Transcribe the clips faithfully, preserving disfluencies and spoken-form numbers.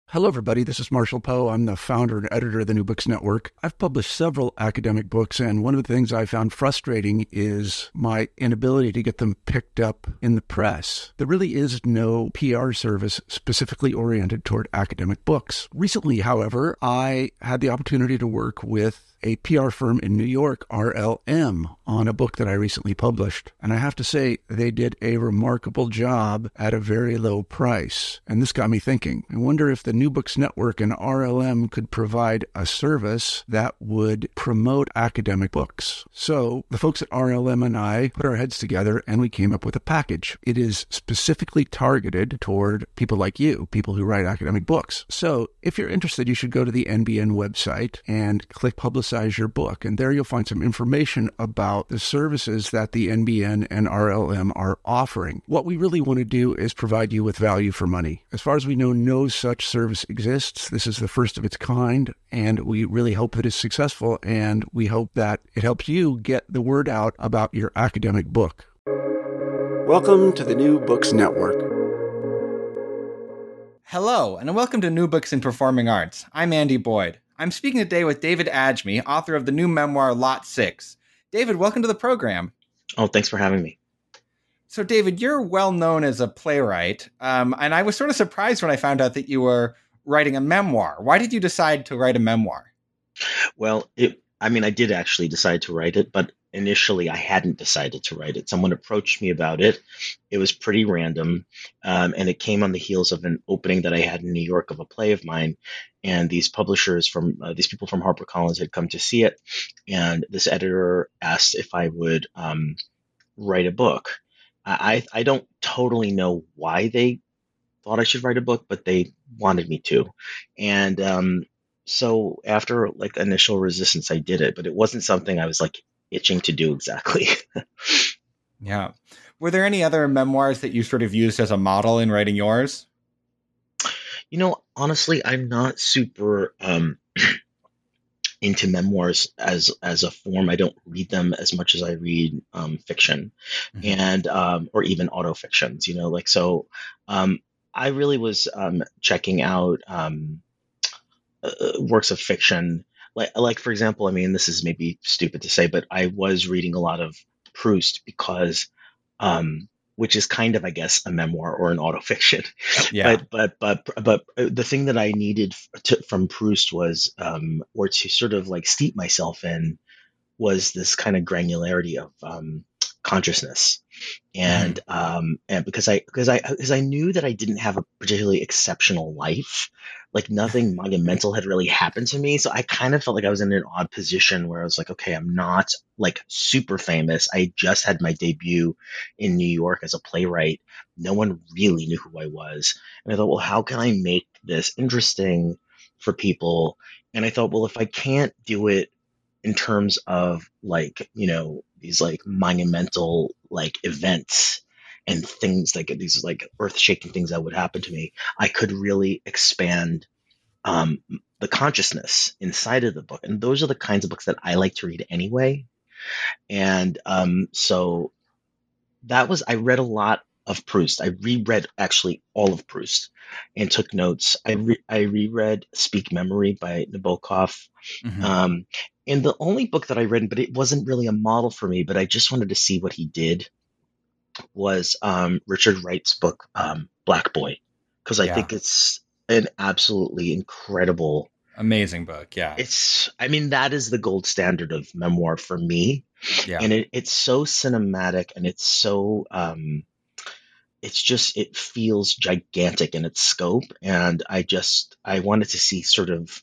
Hello, everybody. This is Marshall Poe. I'm the founder and editor of the New Books Network. I've published several academic books, and one of the things I found frustrating is my inability to get them picked up in the press. There really is no P R service specifically oriented toward academic books. Recently, however, I had the opportunity to work with a P R firm in New York, R L M, on a book that I recently published. And I have to say, they did a remarkable job at a very low price. And this got me thinking. I wonder if the New Books Network and R L M could provide a service that would promote academic books. So the folks at R L M and I put our heads together and we came up with a package. It is specifically targeted toward people like you, people who write academic books. So if you're interested, you should go to the N B N website and click Publicize your book. And there you'll find some information about the services that the N B N and R L M are offering. What we really want to do is provide you with value for money. As far as we know, no such service exists. This is the first of its kind, and we really hope that it's successful, and we hope that it helps you get the word out about your academic book. Welcome to the New Books Network. Hello, and welcome to New Books in Performing Arts. I'm Andy Boyd. I'm speaking today with David Adjmi, author of the new memoir, Lot Six. David, welcome to the program. Oh, thanks for having me. So, David, you're well known as a playwright, um, and I was sort of surprised when I found out that you were writing a memoir. Why did you decide to write a memoir? Well, it, I mean, I did actually decide to write it, but initially I hadn't decided to write it. Someone approached me about it. It was pretty random, um, and it came on the heels of an opening that I had in New York of a play of mine. And these publishers from uh, these people from HarperCollins had come to see it, and this editor asked if I would um, write a book. I, I don't totally know why they thought I should write a book, but they wanted me to. And um, so after like initial resistance, I did it, but it wasn't something I was like itching to do exactly. Yeah. Were there any other memoirs that you sort of used as a model in writing yours? You know, honestly, I'm not super um, into memoirs as as a form. I don't read them as much as I read um, fiction, mm-hmm. and um, or even autofictions. You know, like so. Um, I really was um, checking out um, uh, works of fiction, like like for example. I mean, this is maybe stupid to say, but I was reading a lot of Proust because. Um, which is kind of, I guess, a memoir or an autofiction. Yeah. But but but but the thing that I needed to, from Proust was, um, or to sort of like steep myself in, was this kind of granularity of um, consciousness, and mm. um, and because I because I because I knew that I didn't have a particularly exceptional life. Like nothing monumental had really happened to me. So I kind of felt like I was in an odd position where I was like, okay, I'm not like super famous. I just had my debut in New York as a playwright. No one really knew who I was. And I thought, well, how can I make this interesting for people? And I thought, well, if I can't do it in terms of like, you know, these like monumental like events, and things like these like earth-shaking things that would happen to me, I could really expand um, the consciousness inside of the book. And those are the kinds of books that I like to read anyway. And um, so that was, I read a lot of Proust. I reread actually all of Proust and took notes. I, re- I reread Speak Memory by Nabokov. Mm-hmm. Um, and the only book that I read, but it wasn't really a model for me, but I just wanted to see what he did, was um, Richard Wright's book, um, Black Boy, because I yeah. think it's an absolutely incredible, amazing book. Yeah, it's. I mean, that is the gold standard of memoir for me. Yeah, and it, it's so cinematic, and it's so. Um, it's just it feels gigantic in its scope, and I just I wanted to see sort of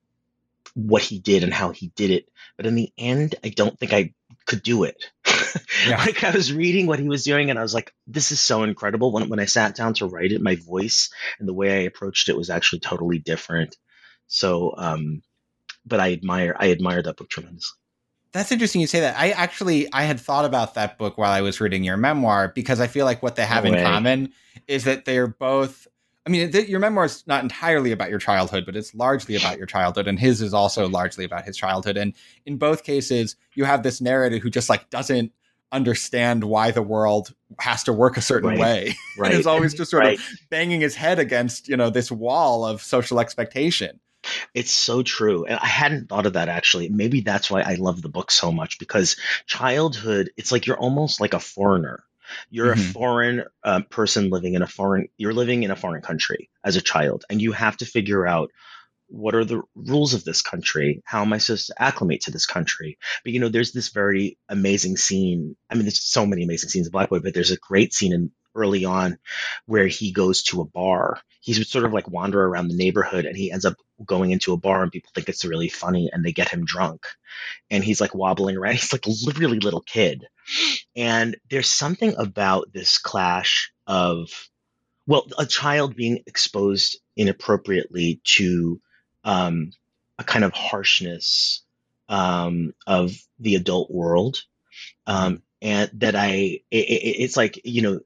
what he did and how he did it, but in the end, I don't think I could do it. Yeah. Like I was reading what he was doing and I was like, this is so incredible. When when I sat down to write it, my voice and the way I approached it was actually totally different. So, um, but I admire, I admire that book tremendously. That's interesting you say that. I actually, I had thought about that book while I was reading your memoir, because I feel like what they have no in way. common is that they're both, I mean, th- your memoir is not entirely about your childhood, but it's largely about your childhood, and his is also largely about his childhood. And in both cases, you have this narrator who just like doesn't understand why the world has to work a certain Right. way. Right. And is always just sort Right. of banging his head against, you know, this wall of social expectation. It's so true. And I hadn't thought of that actually. Maybe that's why I love the book so much, because childhood, it's like you're almost like a foreigner. You're Mhm. a foreign uh, person living in a foreign, you're living in a foreign country as a child, and you have to figure out, what are the rules of this country? How am I supposed to acclimate to this country? But, you know, there's this very amazing scene. I mean, there's so many amazing scenes in Black Boy, but there's a great scene in early on where he goes to a bar. He's sort of like wander around the neighborhood, and he ends up going into a bar, and people think it's really funny, and they get him drunk. And he's like wobbling around. He's like a really little kid. And there's something about this clash of, well, a child being exposed inappropriately to um, a kind of harshness um, of the adult world. Um, and that I, it, it, it's like, you know,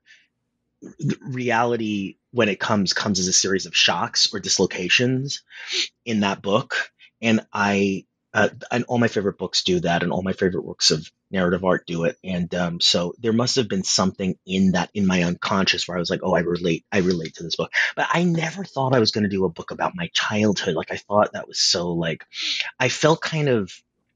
reality when it comes, comes as a series of shocks or dislocations in that book. And I, uh, and all my favorite books do that, and all my favorite works of narrative art do it. And um, so there must have been something in that, in my unconscious, where I was like, oh, I relate, I relate to this book. But I never thought I was going to do a book about my childhood. Like, I thought that was so, like, I felt kind of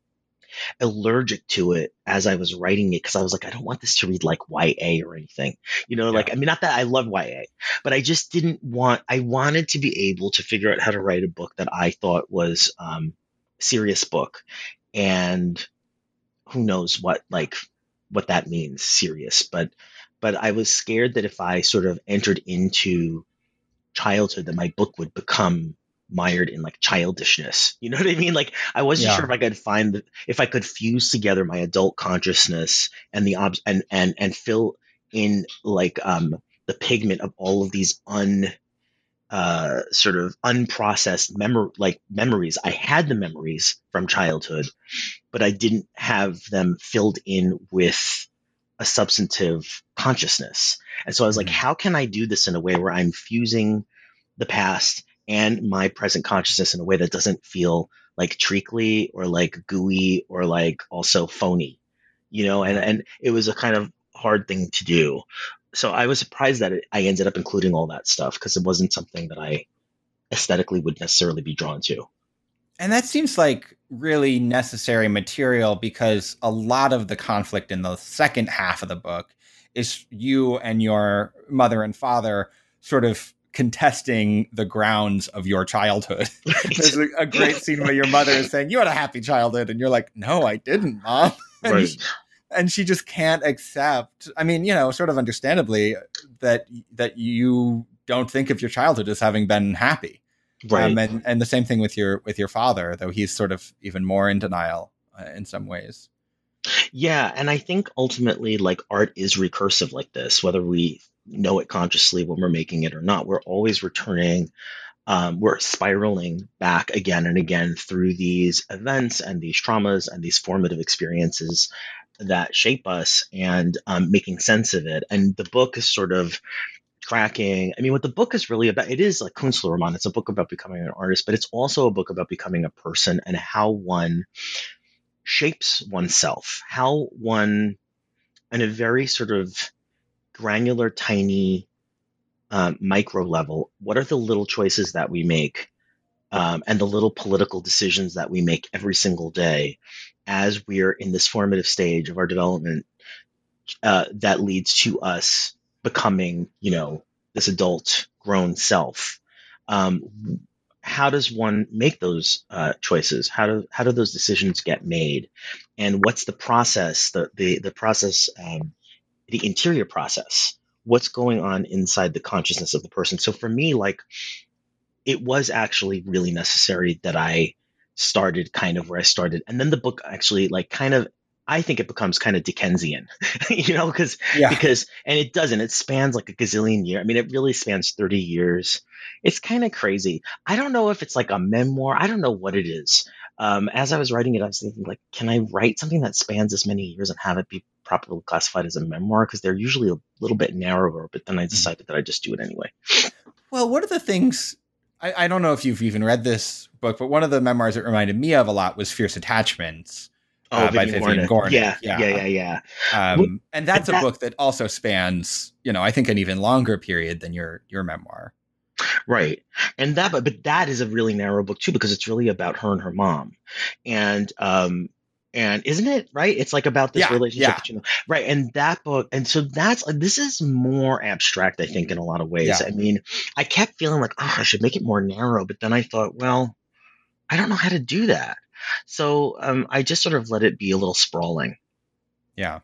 allergic to it as I was writing it, because I was like, I don't want this to read like Y A or anything, you know, like, Yeah. I mean, not that I love Y A, but I just didn't want, I wanted to be able to figure out how to write a book that I thought was um, a serious book. And who knows what, like, what that means, serious. But, but I was scared that if I sort of entered into childhood, that my book would become mired in like childishness. You know what I mean? Like, I wasn't Yeah. sure if I could find the, if I could fuse together my adult consciousness and the ob- and and and fill in like um the pigment of all of these un uh sort of unprocessed memor like memories. I had the memories from childhood, but I didn't have them filled in with a substantive consciousness. And so I was like, Mhm. how can I do this in a way where I'm fusing the past and my present consciousness in a way that doesn't feel like treacly or like gooey or like also phony, you know? And, Yeah. and it was a kind of hard thing to do. So I was surprised that it, I ended up including all that stuff, because it wasn't something that I aesthetically would necessarily be drawn to. And that seems like really necessary material, because a lot of the conflict in the second half of the book is you and your mother and father sort of contesting the grounds of your childhood. There's a, a great scene where your mother is saying, you had a happy childhood. And you're like, no, I didn't, Mom. And, Right. she, and she just can't accept, I mean, you know, sort of understandably, that that you don't think of your childhood as having been happy. Right. Um, and, and the same thing with your with your father, though he's sort of even more in denial uh, in some ways. Yeah, and I think ultimately, like, art is recursive like this, whether we know it consciously when we're making it or not. We're always returning, um, we're spiraling back again and again through these events and these traumas and these formative experiences that shape us, and um, making sense of it. And the book is sort of tracking. I mean, what the book is really about, it is like Künstlerroman. It's a book about becoming an artist, but it's also a book about becoming a person and how one shapes oneself, how one, on a very sort of granular, tiny, um, micro level, what are the little choices that we make, um, and the little political decisions that we make every single day as we're in this formative stage of our development, uh, that leads to us becoming, you know, this adult grown self. Um, how does one make those uh, choices? How do how do those decisions get made? And what's the process? The the the process, um, the interior process. What's going on inside the consciousness of the person? So for me, like, it was actually really necessary that I started kind of where I started, and then the book actually, like, kind of, I think it becomes kind of Dickensian, you know, because Yeah. because and it doesn't. It spans like a gazillion year. I mean, it really spans thirty years. It's kind of crazy. I don't know if it's like a memoir. I don't know what it is. Um, as I was writing it, I was thinking, like, can I write something that spans as many years and have it be properly classified as a memoir? Because they're usually a little bit narrower. But then I decided that I'd just do it anyway. Well, one of the things, I, I don't know if you've even read this book, but one of the memoirs it reminded me of a lot was Fierce Attachments, Oh, uh, by Vivian Vivian Gornick. Gornick. Yeah, yeah, Yeah. yeah, yeah. Wh- Um, and But that's a that book that also spans, you know, I think an even longer period than your your memoir. right, and that but, but that is a really narrow book too because it's really about her and her mom, and um and isn't it right? It's like about this Yeah, relationship yeah, that you know, right? And that book, and so that's this is more abstract, I think, in a lot of ways. yeah. I mean, I kept feeling like, oh, I should make it more narrow, but then I thought, well, I don't know how to do that, so um, I just sort of let it be a little sprawling. Yeah.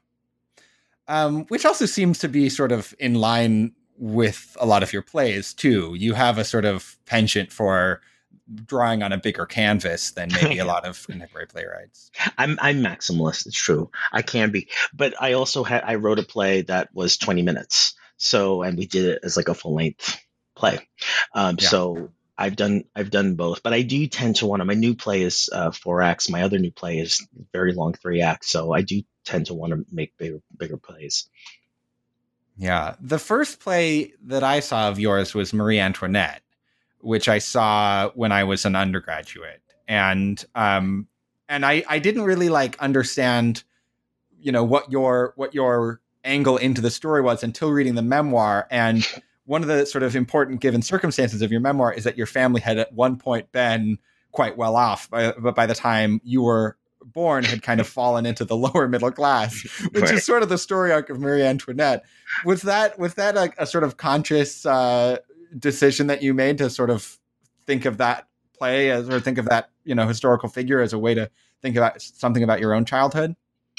Um, which also seems to be sort of in line with a lot of your plays too. You have a sort of penchant for drawing on a bigger canvas than maybe a lot of contemporary playwrights. I'm I'm maximalist. It's true. I can be, but I also had I wrote a play that was twenty minutes. So and we did it as like a full length play. Um, Yeah. so I've done I've done both, but I do tend to want to. My new play is uh, four acts. My other new play is very long, three acts. So I do tend to want to make bigger bigger plays. Yeah. The first play that I saw of yours was Marie Antoinette, which I saw when I was an undergraduate. And um and I I didn't really like understand, you know, what your what your angle into the story was until reading the memoir. And one of the sort of important given circumstances of your memoir is that your family had at one point been quite well off, but by, by the time you were born had kind of fallen into the lower middle class, which Right. is sort of the story arc of Marie Antoinette. Was that was that a, a sort of conscious uh, decision that you made to sort of think of that play as, or think of that, you know, historical figure as a way to think about something about your own childhood?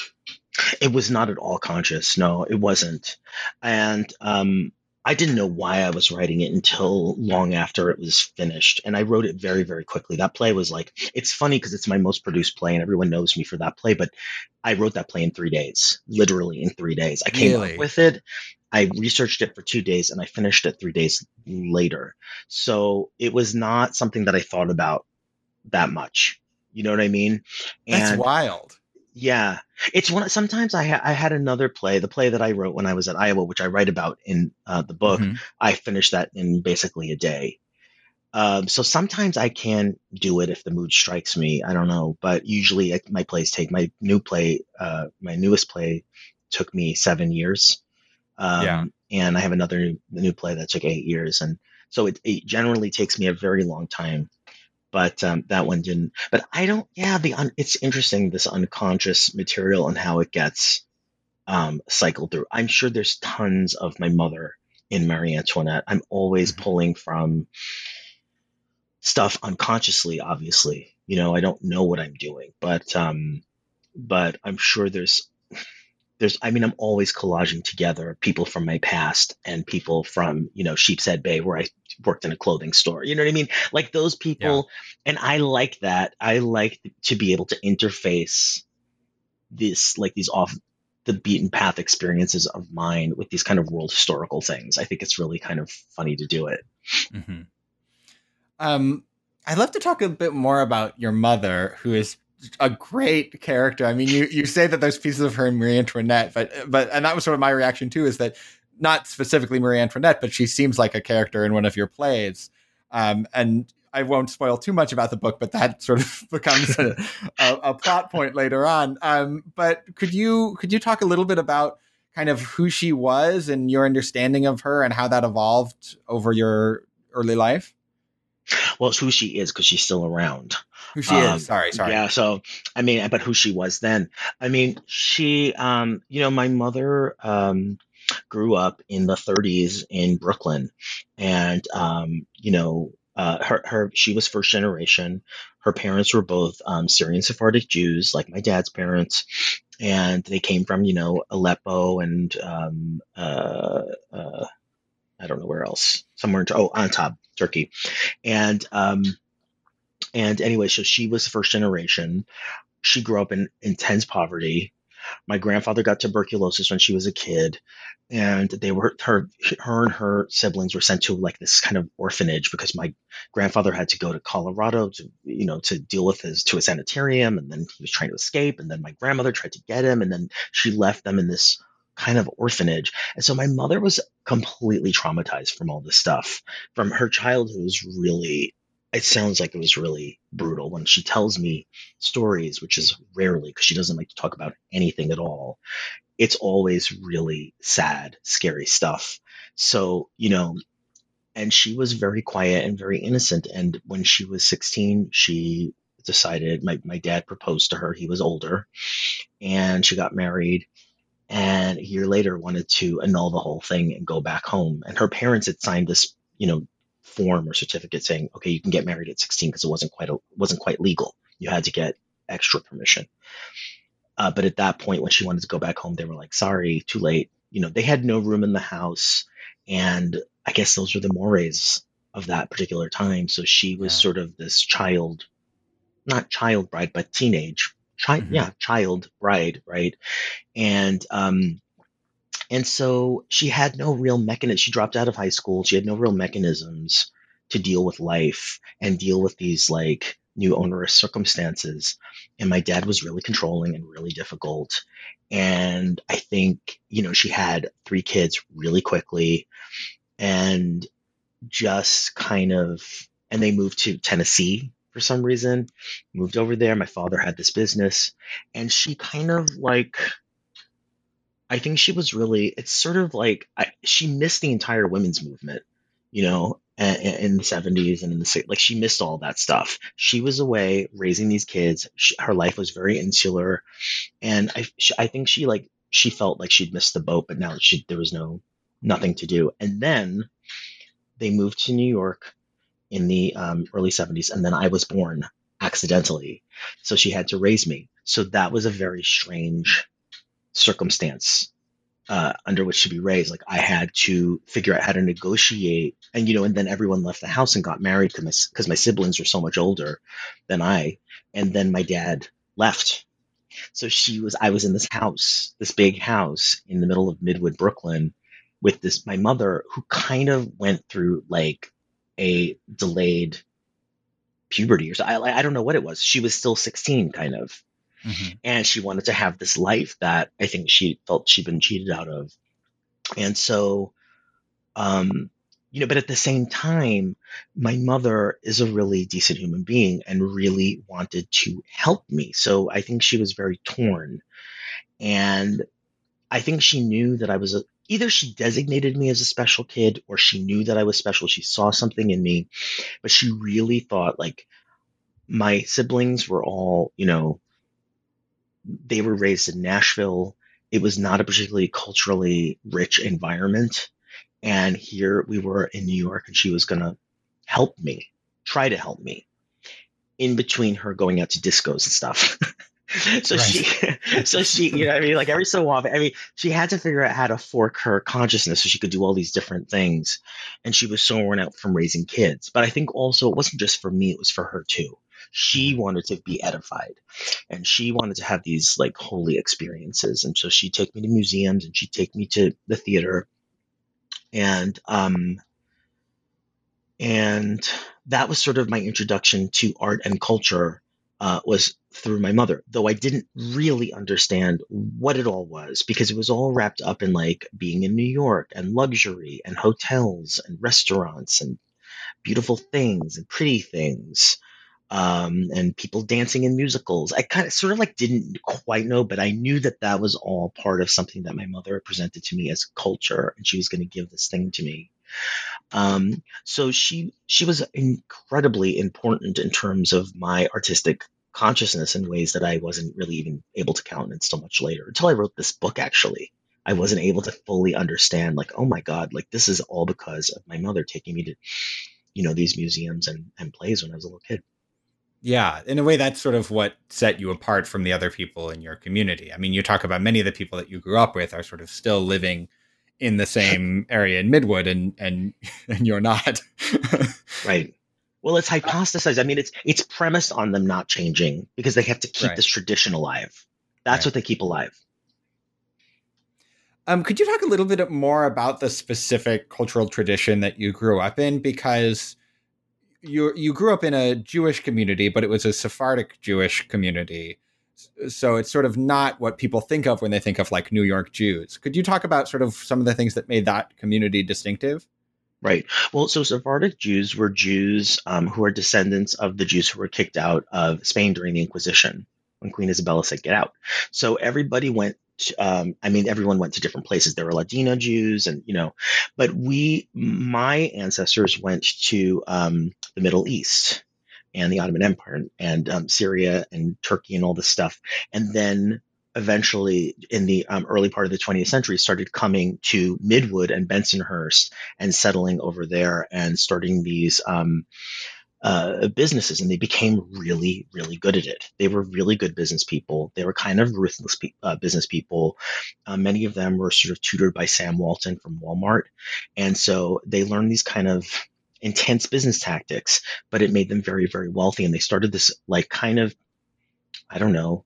It was not at all conscious. No, it wasn't. And um, I didn't know why I was writing it until long after it was finished. And I wrote it very, very quickly. That play was like, it's funny because it's my most produced play and everyone knows me for that play, but I wrote that play in three days, literally in three days. I came Really? up with it. I researched it for two days and I finished it three days later. So it was not something that I thought about that much. You know what I mean? That's And wild. yeah, it's one. Sometimes I ha- I had another play, the play that I wrote when I was at Iowa, which I write about in uh, the book. Mm-hmm. I finished that in basically a day. Um, so sometimes I can do it if the mood strikes me. I don't know, but usually I, my plays take my new play. Uh, my newest play took me seven years, um, Yeah. and I have another new, new play that took eight years, and so it, it generally takes me a very long time. But um, that one didn't. But I don't. Yeah, the un, it's interesting, this unconscious material and how it gets um, cycled through. I'm sure there's tons of my mother in Marie Antoinette. I'm always Mhm. pulling from stuff unconsciously. Obviously, you know, I don't know what I'm doing, but um, but I'm sure there's there's. I mean, I'm always collaging together people from my past and people from, you know, Sheepshead Bay, where I worked in a clothing store. You know what I mean? Like those people. And I like that. I like to be able to interface this, like these off the beaten path experiences of mine with these kind of world historical things. I think it's really kind of funny to do it. Mm-hmm. Um, I'd love to talk a bit more about your mother, who is a great character. I mean, you you say that there's pieces of her in Marie Antoinette, but but and that was sort of my reaction too, is that not specifically Marie Antoinette, but she seems like a character in one of your plays. Um, and I won't spoil too much about the book, but that sort of becomes a, a, a plot point later on. Um, but could you could you talk a little bit about kind of who she was and your understanding of her and how that evolved over your early life? Well, it's who she is because she's still around. Who she Um, is. Sorry, sorry. Yeah. So, I mean, but who she was then. I mean, she, um, you know, my mother um, grew up in the thirties in Brooklyn. And, um, you know, uh, her, her, she was first generation. Her parents were both um, Syrian Sephardic Jews, like my dad's parents. And they came from, you know, Aleppo and um, uh, uh, I don't know where else, somewhere in, oh, Antab, Turkey. And, um, and anyway, so she was first generation. She grew up in intense poverty. My grandfather got tuberculosis when she was a kid, and they were her her and her siblings were sent to like this kind of orphanage because my grandfather had to go to Colorado to, you know, to deal with his to a sanitarium, and then he was trying to escape, and then my grandmother tried to get him, and then she left them in this kind of orphanage. And so my mother was completely traumatized from all this stuff. From her childhood was really it sounds like it was really brutal. When she tells me stories, which is rarely, because she doesn't like to talk about anything at all, it's always really sad, scary stuff. So, you know, and she was very quiet and very innocent. And when she was sixteen, she decided, my, my dad proposed to her. He was older, and she got married. And a year later wanted to annul the whole thing and go back home. And her parents had signed this, you know, form or certificate saying, okay, you can get married at sixteen, because it wasn't quite, a, wasn't quite legal. You had to get extra permission. Uh, but at that point, when she wanted to go back home, they were like, sorry, too late. You know, they had no room in the house. And I guess those were the mores of that particular time. So she was yeah. sort of this child, not child bride, but teenage, chi- mm-hmm. yeah, child bride, right? And, um, and so she had no real mechanism. She dropped out of high school. She had no real mechanisms to deal with life and deal with these like new onerous circumstances. And my dad was really controlling and really difficult. And I think, you know, she had three kids really quickly, and just kind of, and they moved to Tennessee for some reason, moved over there. My father had this business, and she kind of like, I think she was really, it's sort of like, I, she missed the entire women's movement, you know, in, in the seventies and in the, like she missed all that stuff. She was away raising these kids. She, her life was very insular. And I, she, I think she like, she felt like she'd missed the boat, but now she, there was no, nothing to do. And then they moved to New York in the um, early seventies. And then I was born accidentally. So she had to raise me. So that was a very strange circumstance uh, under which to be raised. Like I had to figure out how to negotiate, and, you know, and then everyone left the house and got married because my, because my siblings were so much older than I. And then my dad left. So she was, I was in this house, this big house in the middle of Midwood, Brooklyn, with this, my mother, who kind of went through like a delayed puberty or so. I, I don't know what it was. She was still sixteen kind of. Mm-hmm. And she wanted to have this life that I think she felt she'd been cheated out of. And so, um, you know, but at the same time, my mother is a really decent human being and really wanted to help me. So I think she was very torn. And I think she knew that I was a, either she designated me as a special kid, or she knew that I was special. She saw something in me, but she really thought like my siblings were all, you know, they were raised in Nashville. It was not a particularly culturally rich environment. And here we were in New York, and she was going to help me, try to help me in between her going out to discos and stuff. so right. she, so she, you know, I mean, like every so often, I mean, she had to figure out how to fork her consciousness so she could do all these different things. And she was so worn out from raising kids. But I think also it wasn't just for me, it was for her too. She wanted to be edified, and she wanted to have these like holy experiences. And so she'd take me to museums, and she'd take me to the theater. And, um, and that was sort of my introduction to art and culture, uh, was through my mother, though I didn't really understand what it all was, because it was all wrapped up in like being in New York and luxury and hotels and restaurants and beautiful things and pretty things. Um, and people dancing in musicals. I kind of sort of like didn't quite know, but I knew that that was all part of something that my mother presented to me as culture, and she was going to give this thing to me. Um, so she, she was incredibly important in terms of my artistic consciousness in ways that I wasn't really even able to countenance so much later, until I wrote this book. Actually, I wasn't able to fully understand, like, oh my God, like this is all because of my mother taking me to, you know, these museums and, and plays when I was a little kid. Yeah, in a way, that's sort of what set you apart from the other people in your community. I mean, you talk about many of the people that you grew up with are sort of still living in the same area in Midwood, and and and you're not. Right. Well, it's hypothesized. I mean, it's it's premised on them not changing because they have to keep right. this tradition alive. That's right. What they keep alive. Um, could you talk a little bit more about the specific cultural tradition that you grew up in? Because you you grew up in a Jewish community, but it was a Sephardic Jewish community. So it's sort of not what people think of when they think of like New York Jews. Could you talk about sort of some of the things that made that community distinctive? Right. Well, so Sephardic Jews were Jews um, who are descendants of the Jews who were kicked out of Spain during the Inquisition when Queen Isabella said, get out. So everybody went, to, um, I mean, everyone went to different places. There were Ladina Jews and, you know, but we, my ancestors went to um, the Middle East and the Ottoman Empire and, and um, Syria and Turkey and all this stuff. And then eventually in the um, early part of the twentieth century started coming to Midwood and Bensonhurst and settling over there and starting these um, uh, businesses. And they became really, really good at it. They were really good business people. They were kind of ruthless pe- uh, business people. Uh, many of them were sort of tutored by Sam Walton from Walmart. And so they learned these kind of intense business tactics, but it made them very, very wealthy. And they started this like kind of, I don't know,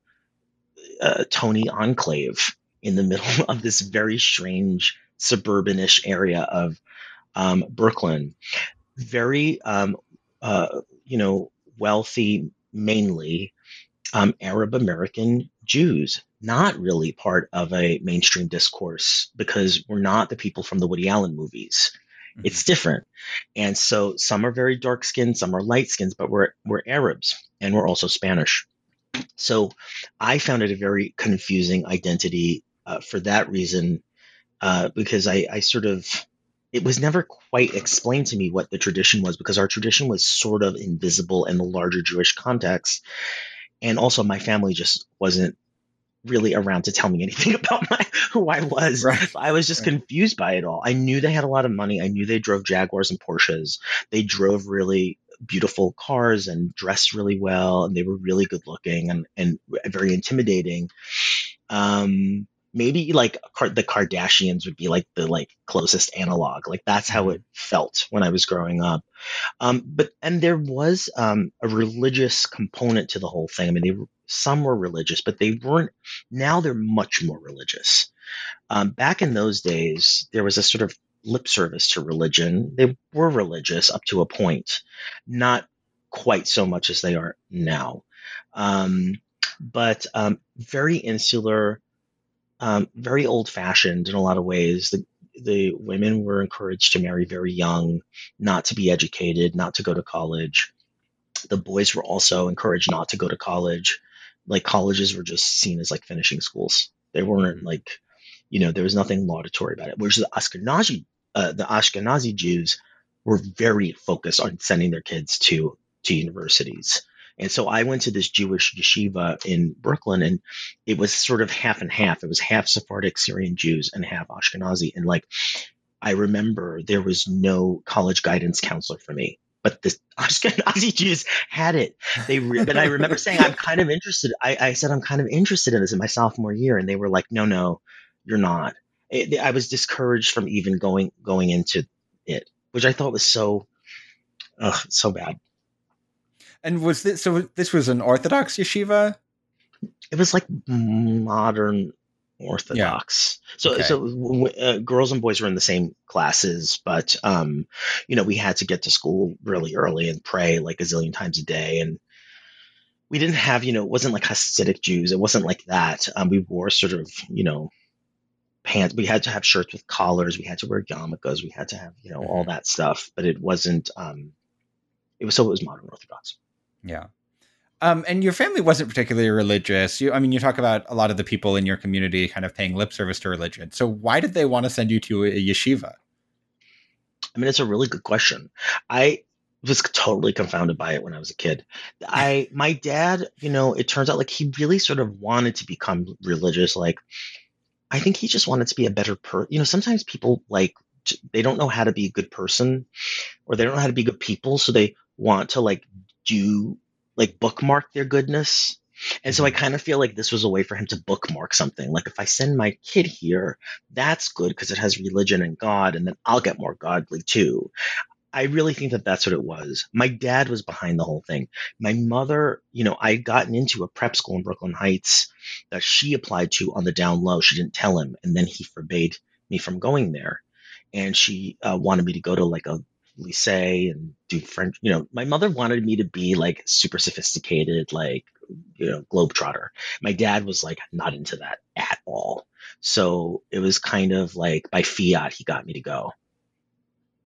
uh, Tony enclave in the middle of this very strange suburbanish area of um, Brooklyn. Very, um, uh, you know, wealthy, mainly um, Arab American Jews, not really part of a mainstream discourse because we're not the people from the Woody Allen movies. Mm-hmm. It's different. And so some are very dark skinned, some are light skinned, but we're, we're Arabs and we're also Spanish. So I found it a very confusing identity uh, for that reason, uh, because I, I sort of, it was never quite explained to me what the tradition was because our tradition was sort of invisible in the larger Jewish context. And also my family just wasn't really around to tell me anything about my, who I was. Right. I was just right. confused by it all. I knew they had a lot of money. I knew they drove Jaguars and Porsches. They drove really beautiful cars and dressed really well. And they were really good looking and, and very intimidating. Um, maybe like the Kardashians would be like the like closest analog. Like that's how it felt when I was growing up. Um, but, and there was um, a religious component to the whole thing. I mean, they some were religious, but they weren't, now they're much more religious. Um, back in those days, there was a sort of lip service to religion. They were religious up to a point, not quite so much as they are now. Um, but um, very insular, um, very old-fashioned in a lot of ways. The, the women were encouraged to marry very young, not to be educated, not to go to college. The boys were also encouraged not to go to college. Like colleges were just seen as like finishing schools. They weren't like, you know, there was nothing laudatory about it. Whereas the Ashkenazi, uh, the Ashkenazi Jews were very focused on sending their kids to to universities. And so I went to this Jewish yeshiva in Brooklyn, and it was sort of half and half. It was half Sephardic Syrian Jews and half Ashkenazi. And like, I remember there was no college guidance counselor for me. But the Ashkenazi Jews had it. They re- but I remember saying, I'm kind of interested. I, I said, I'm kind of interested in this in my sophomore year. And they were like, no, no, you're not. It, I was discouraged from even going going into it, which I thought was so, ugh, so bad. And was this, so this was an Orthodox yeshiva? It was like modern Orthodox. Yeah. So, okay. so uh, girls and boys were in the same classes, but, um, you know, we had to get to school really early and pray like a zillion times a day. And we didn't have, you know, it wasn't like Hasidic Jews. It wasn't like that. Um, we wore sort of, you know, pants. We had to have shirts with collars. We had to wear yarmulkes. We had to have, you know, all that stuff, but it wasn't, um, it was, so it was modern Orthodox. Yeah. Um, and your family wasn't particularly religious. You, I mean, you talk about a lot of the people in your community kind of paying lip service to religion. So why did they want to send you to a yeshiva? I mean, it's a really good question. I was totally confounded by it when I was a kid. I, my dad, you know, it turns out like he really sort of wanted to become religious. Like, I think he just wanted to be a better person. You know, sometimes people like, they don't know how to be a good person or they don't know how to be good people. So they want to like do like bookmark their goodness. And so I kind of feel like this was a way for him to bookmark something. Like if I send my kid here, that's good because it has religion and God, and then I'll get more godly too. I really think that that's what it was. My dad was behind the whole thing. My mother, you know, I had gotten into a prep school in Brooklyn Heights that she applied to on the down low. She didn't tell him. And then he forbade me from going there. And she uh, wanted me to go to like a lycée and do French. You know, my mother wanted me to be like super sophisticated, like, you know, globetrotter. My dad was like not into that at all. So it was kind of like by fiat, he got me to go.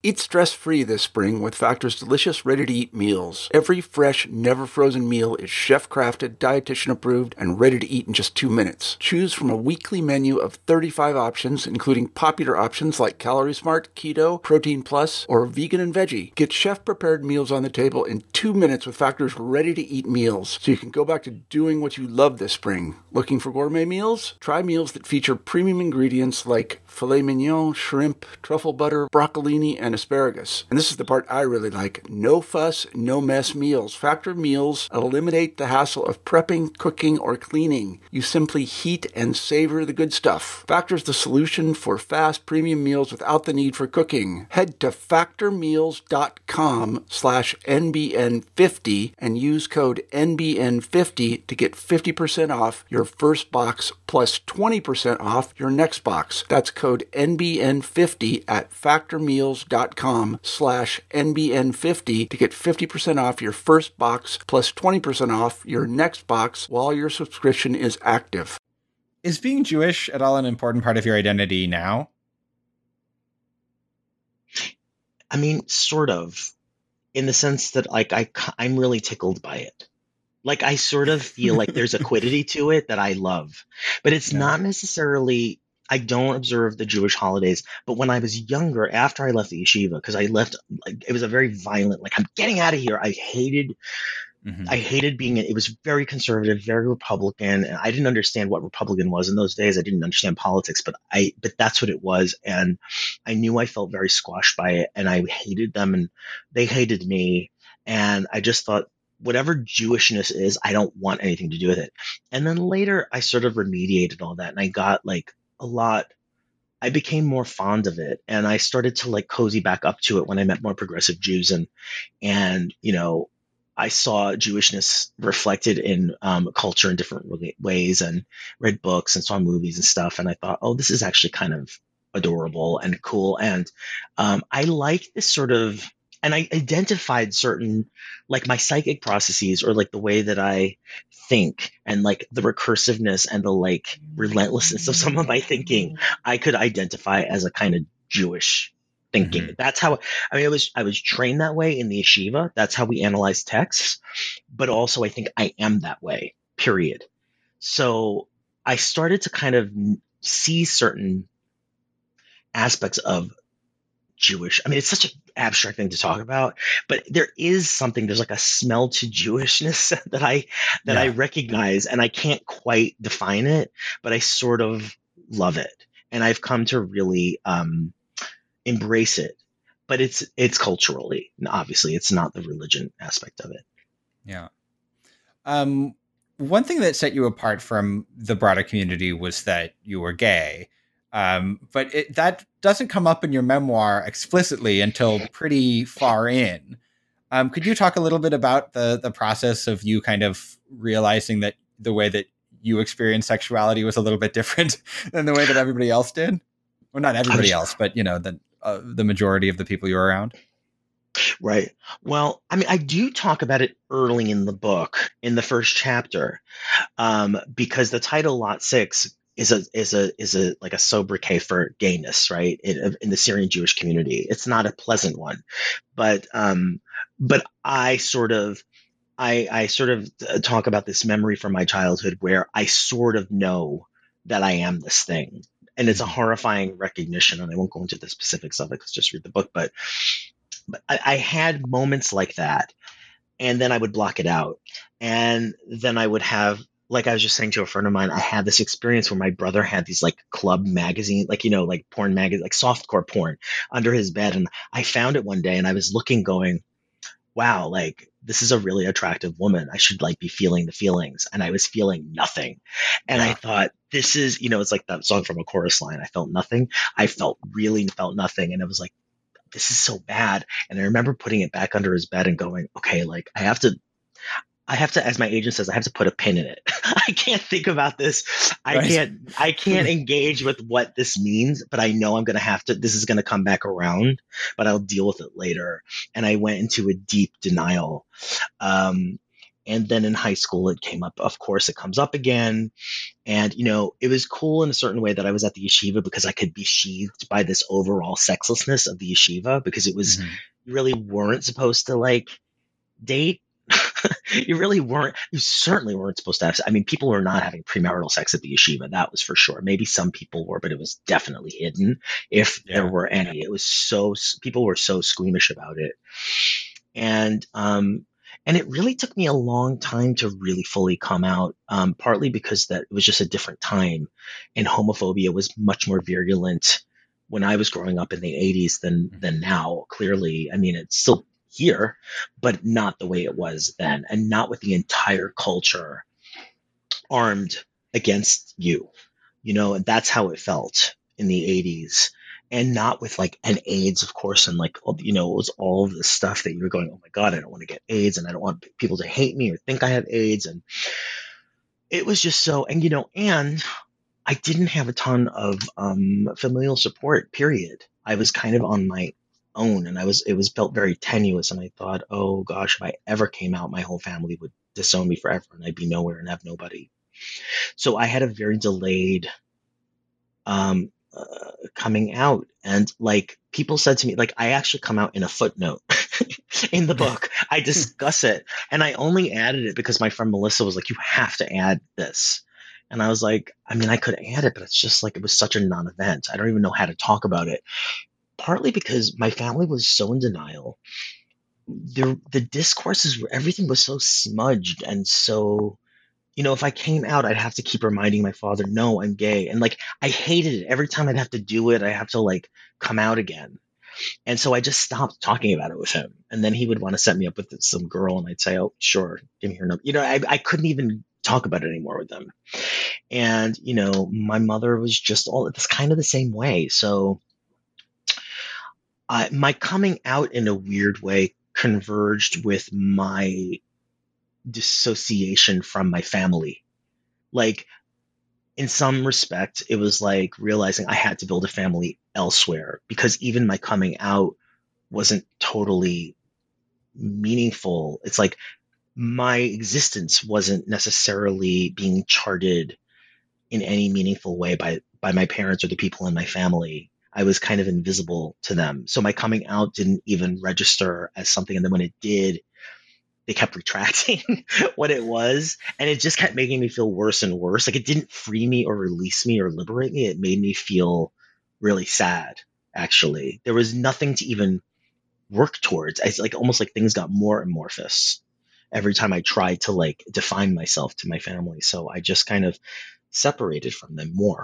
Eat stress-free this spring with Factor's delicious ready-to-eat meals. Every fresh, never-frozen meal is chef-crafted, dietitian-approved, and ready to eat in just two minutes. Choose from a weekly menu of thirty-five options, including popular options like Calorie Smart, Keto, Protein Plus, or Vegan and Veggie. Get chef-prepared meals on the table in two minutes with Factor's ready-to-eat meals, so you can go back to doing what you love this spring. Looking for gourmet meals? Try meals that feature premium ingredients like filet mignon, shrimp, truffle butter, broccolini, and asparagus. And this is the part I really like. No fuss, no mess meals. Factor meals eliminate the hassle of prepping, cooking, or cleaning. You simply heat and savor the good stuff. Factor's the solution for fast premium meals without the need for cooking. Head to factormeals.com slash NBN50 and use code N B N fifty to get fifty percent off your first box plus twenty percent off your next box. That's code N B N fifty at factormeals.com slash N B N fifty to get fifty percent off your first box plus twenty percent off your next box while your subscription is active. Is being Jewish at all an important part of your identity now? I mean, sort of, in the sense that like I, I'm really tickled by it. Like I sort of feel like there's a quiddity to it that I love, but it's yeah. not necessarily. I don't observe the Jewish holidays, but when I was younger, after I left the yeshiva, because I left, like, it was a very violent, like, I'm getting out of here. I hated, mm-hmm. I hated being, it was very conservative, very Republican, and I didn't understand what Republican was in those days. I didn't understand politics, but I, but that's what it was, and I knew I felt very squashed by it, and I hated them, and they hated me, and I just thought, whatever Jewishness is, I don't want anything to do with it. And then later, I sort of remediated all that, and I got, like, a lot, I became more fond of it, and I started to like cozy back up to it when I met more progressive Jews, and and you know I saw Jewishness reflected in um, culture in different ways, and read books and saw movies and stuff, and I thought, oh, this is actually kind of adorable and cool, and um, I like this sort of. And I identified certain, like my psychic processes or like the way that I think and like the recursiveness and the like relentlessness of some of my thinking, I could identify as a kind of Jewish thinking. Mm-hmm. That's how, I mean, I was, I was trained that way in the yeshiva. That's how we analyze texts. But also I think I am that way, period. So I started to kind of see certain aspects of Jewish. I mean, it's such an abstract thing to talk about, but there is something, there's like a smell to Jewishness that I, that yeah. I recognize, and I can't quite define it, but I sort of love it. And I've come to really um, embrace it, but it's, it's culturally, and obviously it's not the religion aspect of it. Yeah. Um, one thing that set you apart from the broader community was that you were gay. Um, but it, that doesn't come up in your memoir explicitly until pretty far in. Um, could you talk a little bit about the the process of you kind of realizing that the way that you experienced sexuality was a little bit different than the way that everybody else did? Well, not everybody else, but you know, the uh, the majority of the people you were around. Right. Well, I mean, I do talk about it early in the book, in the first chapter, um, because the title Lot Six is a is a is a like a sobriquet for gayness, right? In, in the Syrian Jewish community, it's not a pleasant one, but um, but I sort of I I sort of talk about this memory from my childhood where I sort of know that I am this thing, and it's a horrifying recognition. And I won't go into the specifics of it because just read the book, but but I, I had moments like that, and then I would block it out, and then I would have. Like I was just saying to a friend of mine, I had this experience where my brother had these like club magazine, like, you know, like porn magazine, like softcore porn under his bed. And I found it one day and I was looking going, wow, like this is a really attractive woman. I should like be feeling the feelings. And I was feeling nothing. And yeah. I thought this is, you know, it's like that song from A Chorus Line. I felt nothing. I felt really felt nothing. And it was like, this is so bad. And I remember putting it back under his bed and going, okay, like I have to, I have to, as my agent says, I have to put a pin in it. I can't think about this. I right. can't, I can't engage with what this means, but I know I'm going to have to, this is going to come back around, but I'll deal with it later. And I went into a deep denial. Um, and then in high school, it came up. Of course, it comes up again. And, you know, it was cool in a certain way that I was at the yeshiva because I could be sheathed by this overall sexlessness of the yeshiva, because it was, Mm-hmm. you really weren't supposed to like date. You really weren't. You certainly weren't supposed to have. I mean, people were not having premarital sex at the yeshiva. That was for sure. Maybe some people were, but it was definitely hidden, if Yeah. there were any. It was so people were so squeamish about it, and um, and it really took me a long time to really fully come out. Um, partly because that it was just a different time, and homophobia was much more virulent when I was growing up in the eighties than than now. Clearly, I mean, it's still here, but not the way it was then, and not with the entire culture armed against you, you know, and that's how it felt in the eighties. And not with like an AIDS, of course, and like, you know, it was all of this stuff that you were going, oh my God, I don't want to get AIDS, and I don't want people to hate me or think I have AIDS. And it was just so, and, you know, and I didn't have a ton of um, familial support, period. I was kind of on my own, and I was, it was felt very tenuous. And I thought, oh gosh, if I ever came out, my whole family would disown me forever and I'd be nowhere and have nobody. So I had a very delayed um, uh, coming out. And like people said to me, like I actually come out in a footnote in the book. I discuss it, and I only added it because my friend Melissa was like, you have to add this. And I was like, I mean, I could add it, but it's just like, it was such a non-event. I don't even know how to talk about it. Partly because my family was so in denial. The, the discourses, everything was so smudged and so, you know, if I came out, I'd have to keep reminding my father, no, I'm gay. And like, I hated it. Every time I'd have to do it, I have to like come out again. And so I just stopped talking about it with him. And then he would want to set me up with some girl, and I'd say, oh, sure, give me her number. You know, I, I couldn't even talk about it anymore with them. And, you know, my mother was just all, it's kind of the same way. So uh, my coming out in a weird way converged with my dissociation from my family. Like, in some respect, it was like realizing I had to build a family elsewhere, because even my coming out wasn't totally meaningful. It's like my existence wasn't necessarily being charted in any meaningful way by, by my parents or the people in my family. I was kind of invisible to them. So my coming out didn't even register as something. And then when it did, they kept retracting what it was. And it just kept making me feel worse and worse. Like, it didn't free me or release me or liberate me. It made me feel really sad, actually. There was nothing to even work towards. It's like almost like things got more amorphous every time I tried to like define myself to my family. So I just kind of separated from them more.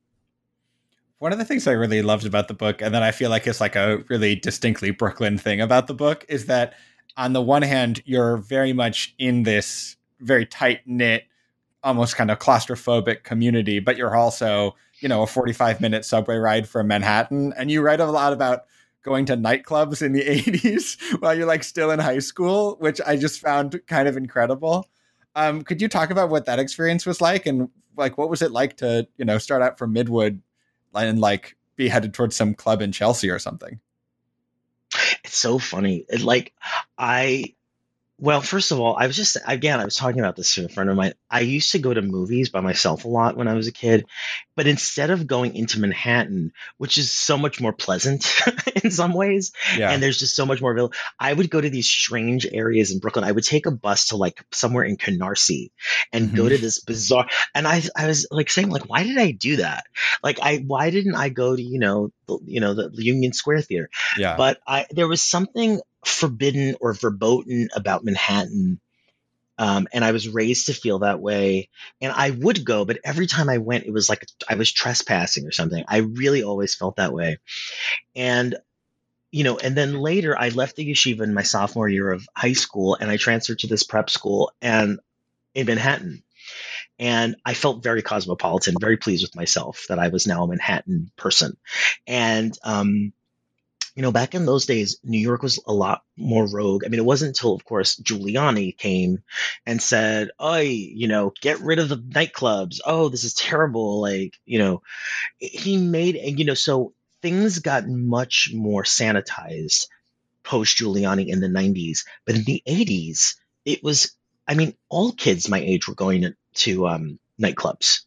One of the things I really loved about the book, and then I feel like it's like a really distinctly Brooklyn thing about the book, is that on the one hand, you're very much in this very tight knit, almost kind of claustrophobic community, but you're also, you know, a forty-five minute subway ride from Manhattan. And you write a lot about going to nightclubs in the eighties while you're like still in high school, which I just found kind of incredible. Um, could you talk about what that experience was like, and like, what was it like to, you know, start out from Midwood and like be headed towards some club in Chelsea or something? It's so funny. It, like, I, well, first of all, I was just, again, I was talking about this to a friend of mine. I used to go to movies by myself a lot when I was a kid, but instead of going into Manhattan, which is so much more pleasant in some ways, Yeah. and there's just so much more available, I would go to these strange areas in Brooklyn. I would take a bus to like somewhere in Canarsie and Mhm. go to this bizarre, and I, I was like saying, like, why did I do that? Like, I, why didn't I go to, you know, the, you know, the Union Square Theater? Yeah. But I, there was something forbidden or verboten about Manhattan. Um, and I was raised to feel that way. And I would go, but every time I went, it was like I was trespassing or something. I really always felt that way. And, you know, and then later I left the yeshiva in my sophomore year of high school, and I transferred to this prep school and in Manhattan. And I felt very cosmopolitan, very pleased with myself that I was now a Manhattan person. And, um, you know, back in those days, New York was a lot more rogue. I mean, it wasn't until, of course, Giuliani came and said, oh, you know, get rid of the nightclubs. Oh, this is terrible. Like, you know, he made, and, you know, so things got much more sanitized post Giuliani in the nineties. But in the eighties, it was, I mean, all kids my age were going to, to um, nightclubs.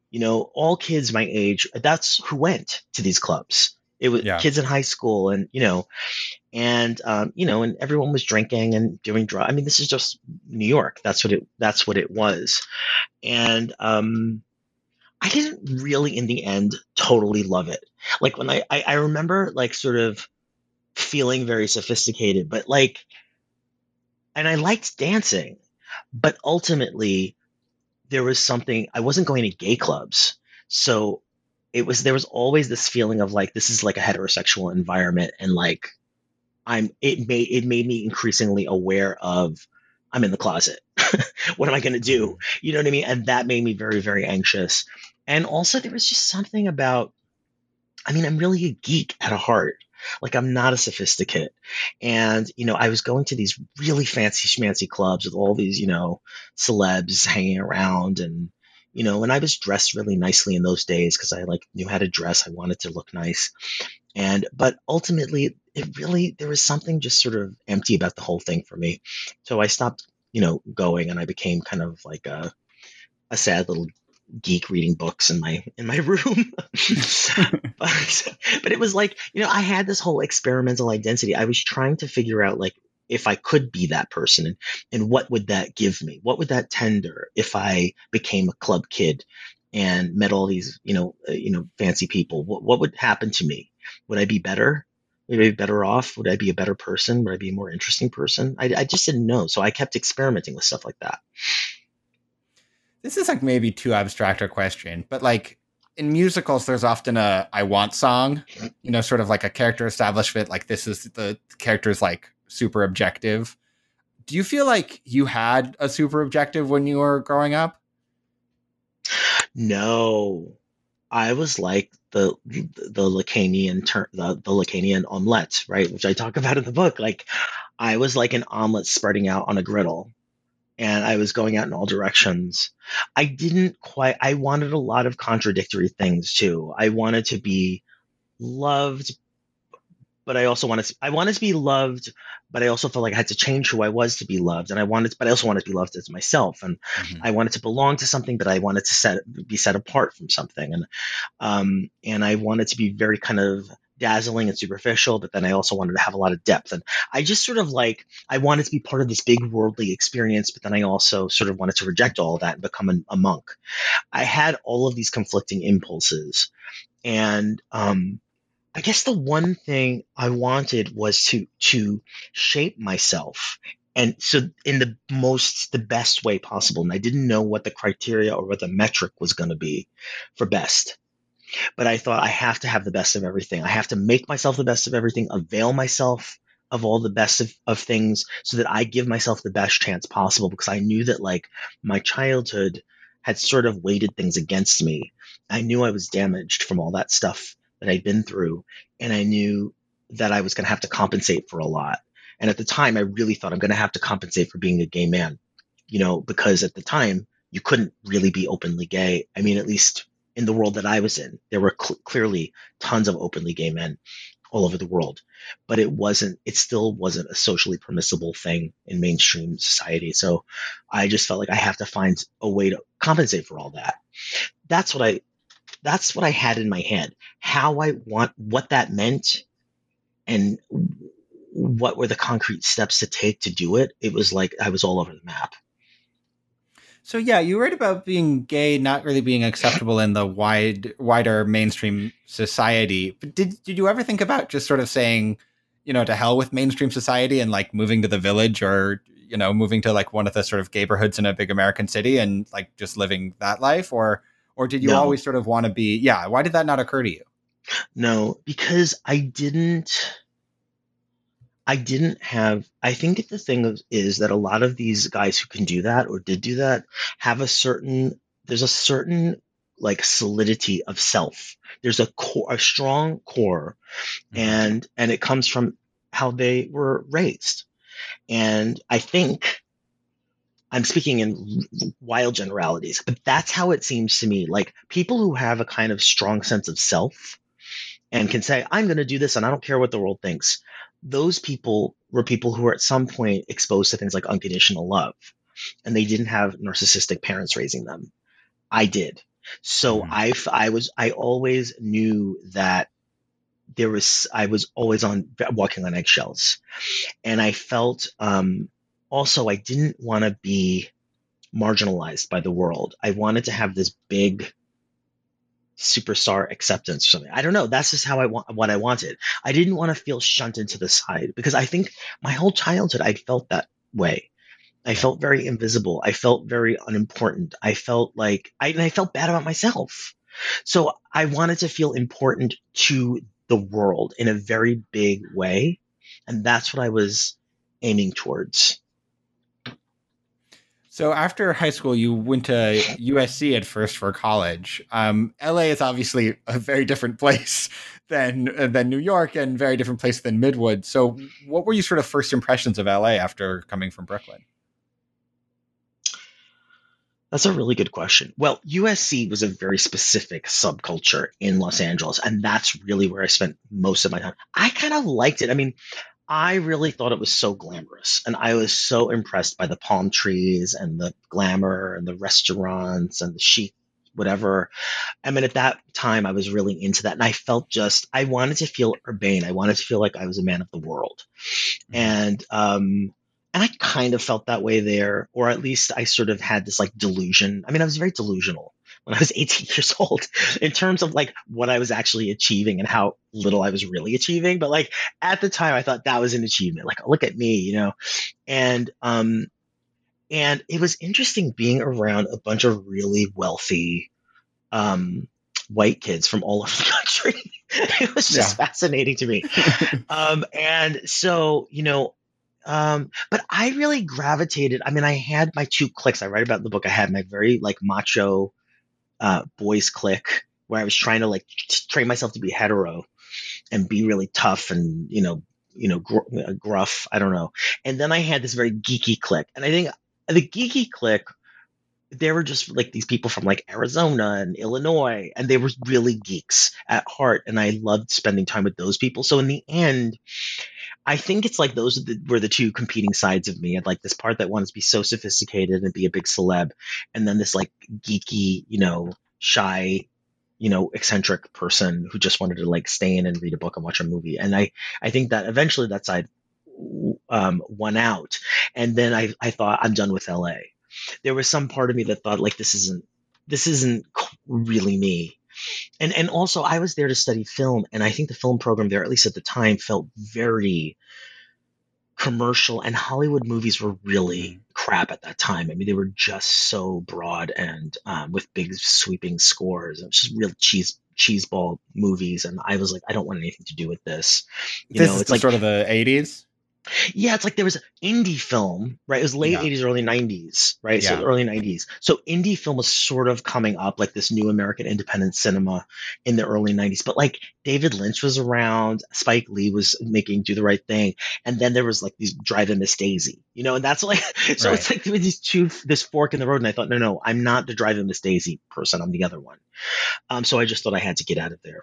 You know, all kids my age, that's who went to these clubs. It was Yeah. kids in high school, and you know, and um, you know, and everyone was drinking and doing drugs. I mean, this is just New York. That's what it. That's what it was. And um, I didn't really, in the end, totally love it. Like when I, I, I remember like sort of feeling very sophisticated, but like, and I liked dancing, but ultimately there was something. I wasn't going to gay clubs, so it was there was always this feeling of like this is like a heterosexual environment, and like I'm it made it made me increasingly aware of I'm in the closet. What am I going to do? You know what I mean? And that made me very, very anxious. And also there was just something about, I mean, I'm really a geek at heart. Like I'm not a sophisticate. And, you know, I was going to these really fancy schmancy clubs with all these, you know, celebs hanging around, and, you know, and I was dressed really nicely in those days because I like knew how to dress. I wanted to look nice. And, but ultimately it really, there was something just sort of empty about the whole thing for me. So I stopped, you know, going, and I became kind of like a, a sad little geek reading books in my in my room. but, but it was like, you know, I had this whole experimental identity. I was trying to figure out like if I could be that person, and, and what would that give me? What would that tender if I became a club kid and met all these, you know, uh, you know, fancy people? What, what would happen to me? Would I be better? Would I be better off? Would I be a better person? Would I be a more interesting person? I, I just didn't know. So I kept experimenting with stuff like that. This is like maybe too abstract a question, but like in musicals, there's often a I want song, you know, sort of like a character establishment. Like this is the character's like super objective. Do you feel like you had a super objective when you were growing up? No, I was like the the Lacanian ter- the, the Lacanian omelet, right? Which I talk about in the book. Like I was like an omelet spreading out on a griddle, and I was going out in all directions. I didn't quite, I wanted a lot of contradictory things too. I wanted to be loved, but I also wanted to, I wanted to be loved, but I also felt like I had to change who I was to be loved. And I wanted, but I also wanted to be loved as myself. And mm-hmm. I wanted to belong to something, but I wanted to set, be set apart from something. And, um, and I wanted to be very kind of dazzling and superficial, but then I also wanted to have a lot of depth. And I just sort of like, I wanted to be part of this big worldly experience, but then I also sort of wanted to reject all of that and become a, a monk. I had all of these conflicting impulses. And um, I guess the one thing I wanted was to to shape myself. And so in the most, the best way possible. And I didn't know what the criteria or what the metric was going to be for best. But I thought I have to have the best of everything. I have to make myself the best of everything, avail myself of all the best of, of things so that I give myself the best chance possible, because I knew that like my childhood had sort of weighted things against me. I knew I was damaged from all that stuff that I'd been through. And I knew that I was going to have to compensate for a lot. And at the time, I really thought I'm going to have to compensate for being a gay man, you know, because at the time you couldn't really be openly gay. I mean, at least in the world that I was in, there were cl- clearly tons of openly gay men all over the world, but it wasn't, it still wasn't a socially permissible thing in mainstream society. So I just felt like I have to find a way to compensate for all that. That's what I, that's what I had in my head, how I want, what that meant, and what were the concrete steps to take to do it. It was like, I was all over the map. So yeah, you write about being gay not really being acceptable in the wide, wider mainstream society. But did did you ever think about just sort of saying, you know, to hell with mainstream society and like moving to the village, or you know, moving to like one of the sort of neighborhoods in a big American city and like just living that life, or or did you No. always sort of want to be? Yeah, why did that not occur to you? No, because I didn't. I didn't have, I think the thing is, is that a lot of these guys who can do that or did do that have a certain, there's a certain like solidity of self. There's a core, a strong core, mm-hmm. and, and it comes from how they were raised. And I think I'm speaking in wild generalities, but that's how it seems to me. Like people who have a kind of strong sense of self and can say, I'm going to do this and I don't care what the world thinks. Those people were people who were at some point exposed to things like unconditional love, and they didn't have narcissistic parents raising them. I did. So Mhm. I, I was, I always knew that there was, I was always on walking on eggshells, and I felt, um, also I didn't want to be marginalized by the world. I wanted to have this big superstar acceptance or something. I don't know. That's just how I want what I wanted. I didn't want to feel shunted to the side because I think my whole childhood I felt that way. I Yeah. felt very invisible. I felt very unimportant. I felt like I, and I felt bad about myself. So I wanted to feel important to the world in a very big way. And that's what I was aiming towards. So after high school, you went to U S C at first for college. Um, L A is obviously a very different place than uh, than New York, and very different place than Midwood. So, what were your sort of first impressions of L A after coming from Brooklyn? That's a really good question. Well, U S C was a very specific subculture in Los Angeles, and that's really where I spent most of my time. I kind of liked it. I mean, I really thought it was so glamorous, and I was so impressed by the palm trees and the glamour and the restaurants and the chic, whatever. I mean, at that time, I was really into that, and I felt just I wanted to feel urbane. I wanted to feel like I was a man of the world, Mhm. and um, and I kind of felt that way there, or at least I sort of had this like delusion. I mean, I was very delusional when I was eighteen years old in terms of like what I was actually achieving and how little I was really achieving. But like at the time, I thought that was an achievement. Like, look at me, you know. And um, and it was interesting being around a bunch of really wealthy um white kids from all over the country. It was just Yeah. fascinating to me. Um, and so, you know, um, but I really gravitated. I mean, I had my two cliques. I write about in the book. I had my very like macho uh, boys clique where I was trying to like t- train myself to be hetero and be really tough and you know, you know, gr- uh, gruff. I don't know. And then I had this very geeky clique, and I think the geeky clique, they were just like these people from like Arizona and Illinois, and they were really geeks at heart. And I loved spending time with those people. So in the end, I think it's like those are the, were the two competing sides of me. And like this part that wanted to be so sophisticated and be a big celeb, and then this like geeky, you know, shy, you know, eccentric person who just wanted to like stay in and read a book and watch a movie. And I, I think that eventually that side um, won out. And then I, I thought I'm done with L A. There was some part of me that thought like this isn't, this isn't really me. And and also I was there to study film, and I think the film program there, at least at the time, felt very commercial, and Hollywood movies were really Mhm. crap at that time. I mean, they were just so broad and um, with big sweeping scores. It was just real cheese cheeseball movies, and I was like, I don't want anything to do with this. You This know, is it's the like sort of the eighties. yeah, it's like there was indie film, right? It was late Yeah. eighties, early nineties, right? So Yeah. early nineties. So indie film was sort of coming up, like this new American independent cinema in the early nineties. But like David Lynch was around, Spike Lee was making Do the Right Thing, and then there was like these Driving Miss Daisy, you know, and that's like so Right. it's like there were these two, this fork in the road, and I thought, no, no, I'm not the Driving Miss Daisy person. I'm the other one. Um, so I just thought I had to get out of there.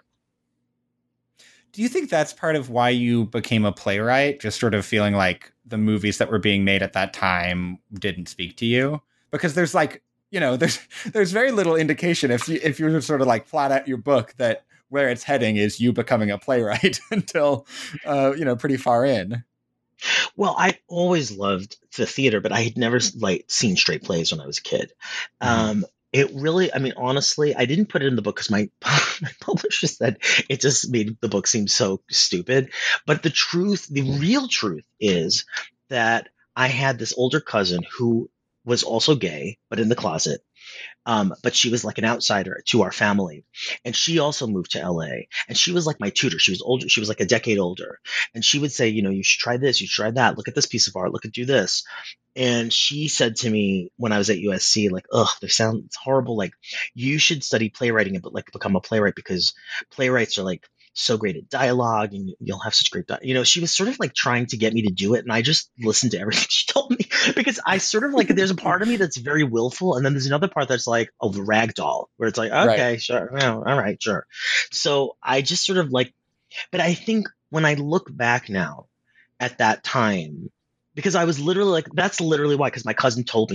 Do you think that's part of why you became a playwright? Just sort of feeling like the movies that were being made at that time didn't speak to you? Because there's like, you know, there's there's very little indication if you if you sort of like plot out your book that where it's heading is you becoming a playwright until uh, you know, pretty far in. Well, I always loved the theater, but I had never like seen straight plays when I was a kid. Mm-hmm. Um, it really, I mean, honestly, I didn't put it in the book because my my publisher said it just made the book seem so stupid. But the truth, the real truth, is that I had this older cousin who was also gay, but in the closet. Um, but she was like an outsider to our family. And she also moved to L A. And she was like my tutor. She was older. She was like a decade older. And she would say, you know, you should try this, you should try that. Look at this piece of art. Look at do this. And she said to me when I was at U S C, like, ugh, they sound it's horrible. Like, you should study playwriting and but like become a playwright because playwrights are like so great at dialogue and you'll have such great, di-. you know, she was sort of like trying to get me to do it. And I just listened to everything she told me because I sort of like, there's a part of me that's very willful. And then there's another part that's like, oh, the rag doll where it's like, Right. okay, sure. Well, all right, sure. So I just sort of like, but I think when I look back now at that time, because I was literally like, that's literally why, because my cousin told me to.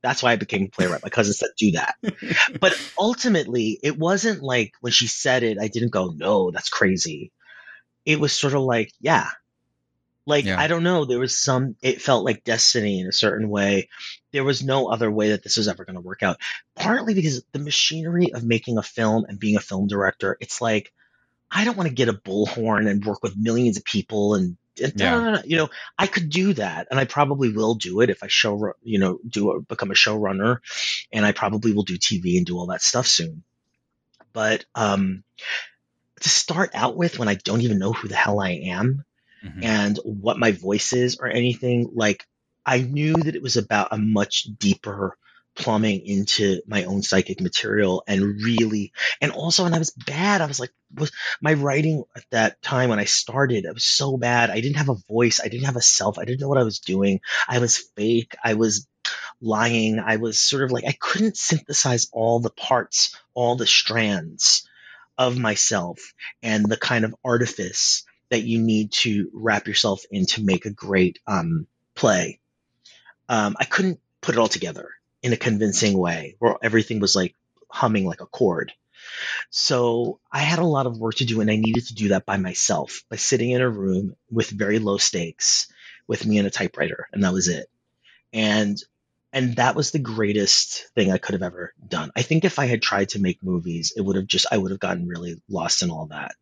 That's why I became a playwright. My cousin said, do that. But ultimately, it wasn't like when she said it, I didn't go, no, that's crazy. It was sort of like, yeah. Like, Yeah. I don't know. There was some, it felt like destiny in a certain way. There was no other way that this was ever going to work out. Partly because the machinery of making a film and being a film director, it's like, I don't want to get a bullhorn and work with millions of people and, and Yeah. you know, I could do that. And I probably will do it if I show, you know, do a, become a showrunner, and I probably will do T V and do all that stuff soon. But, um, to start out with, when I don't even know who the hell I am, Mm-hmm. and what my voice is or anything, like, I knew that it was about a much deeper plumbing into my own psychic material, and really, and also when I was bad, I was like, was my writing at that time when I started, it was so bad. I didn't have a voice. I didn't have a self. I didn't know what I was doing. I was fake. I was lying. I was sort of like, I couldn't synthesize all the parts, all the strands of myself, and the kind of artifice that you need to wrap yourself in to make a great um, play. Um, I couldn't put it all together in a convincing way where everything was like humming like a chord. So I had a lot of work to do, and I needed to do that by myself, by sitting in a room with very low stakes with me and a typewriter, and that was it. And and that was the greatest thing I could have ever done. I think if I had tried to make movies, it would have just, I would have gotten really lost in all that.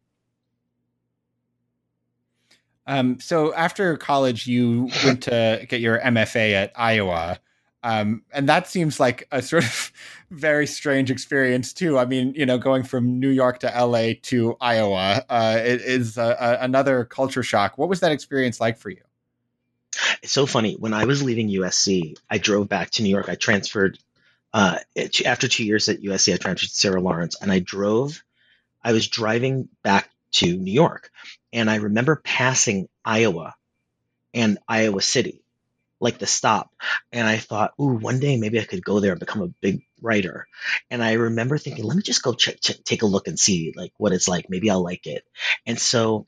Um, so after college, you went to get your M F A at Iowa. Um, and that seems like a sort of very strange experience too. I mean, you know, going from New York to L A to Iowa uh, it is a, a, another culture shock. What was that experience like for you? It's so funny. When I was leaving U S C, I drove back to New York. I transferred uh, after two years at U S C. I transferred to Sarah Lawrence, and I drove. I was driving back to New York, and I remember passing Iowa and Iowa City, like the stop. And I thought, ooh, one day maybe I could go there and become a big writer. And I remember thinking, let me just go check, check, take a look and see like what it's like. Maybe I'll like it. And so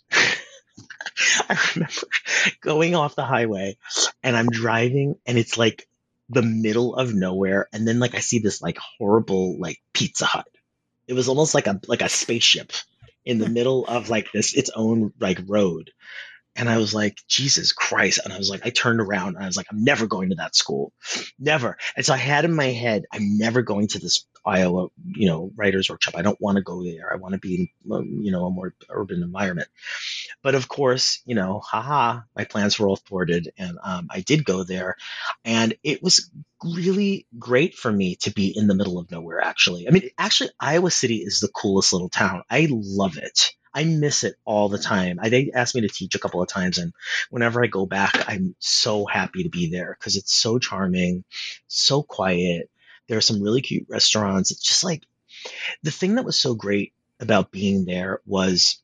I remember going off the highway, and I'm driving, and it's like the middle of nowhere. And then like I see this like horrible like Pizza Hut. It was almost like a like a spaceship in the middle of like this its own like road. And I was like, Jesus Christ. And I was like, I turned around and I was like, I'm never going to that school. Never. And so I had in my head, I'm never going to this Iowa, you know, writers workshop. I don't want to go there. I want to be in, you know, a more urban environment. But of course, you know, haha, my plans were all thwarted. And um, I did go there. And it was really great for me to be in the middle of nowhere, actually. I mean, actually, Iowa City is the coolest little town. I love it. I miss it all the time. I, they asked me to teach a couple of times, and whenever I go back, I'm so happy to be there because it's so charming, so quiet. There are some really cute restaurants. It's just like the thing that was so great about being there was,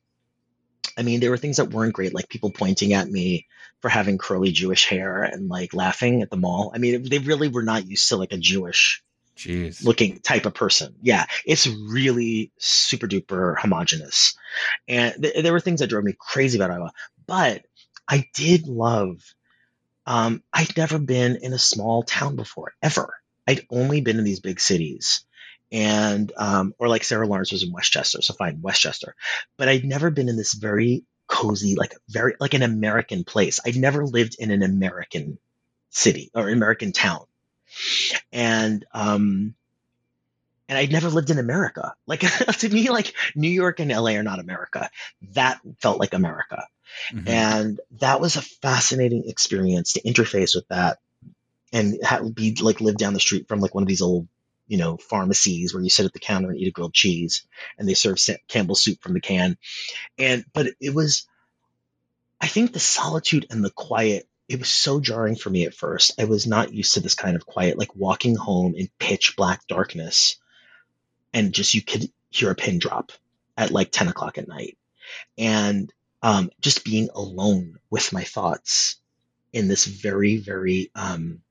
I mean, there were things that weren't great, like people pointing at me for having curly Jewish hair and like laughing at the mall. I mean, they really were not used to like a Jewish Jeez. looking type of person. Yeah, it's really super duper homogenous. And th- there were things that drove me crazy about Iowa, but I did love, um, I'd never been in a small town before, ever. I'd only been in these big cities. And, um, or like Sarah Lawrence was in Westchester, so fine, Westchester. But I'd never been in this very cozy, like very, like an American place. I'd never lived in an American city or American town. And, um, and I'd never lived in America. Like to me, like New York and L A are not America. That felt like America. Mm-hmm. And that was a fascinating experience to interface with that and have, be like live down the street from like one of these old, you know, pharmacies where you sit at the counter and eat a grilled cheese and they serve Campbell's soup from the can. And, but it was, I think the solitude and the quiet, it was so jarring for me at first. I was not used to this kind of quiet, like walking home in pitch black darkness. And just you could hear a pin drop at like ten o'clock at night. And um, just being alone with my thoughts in this very, very um,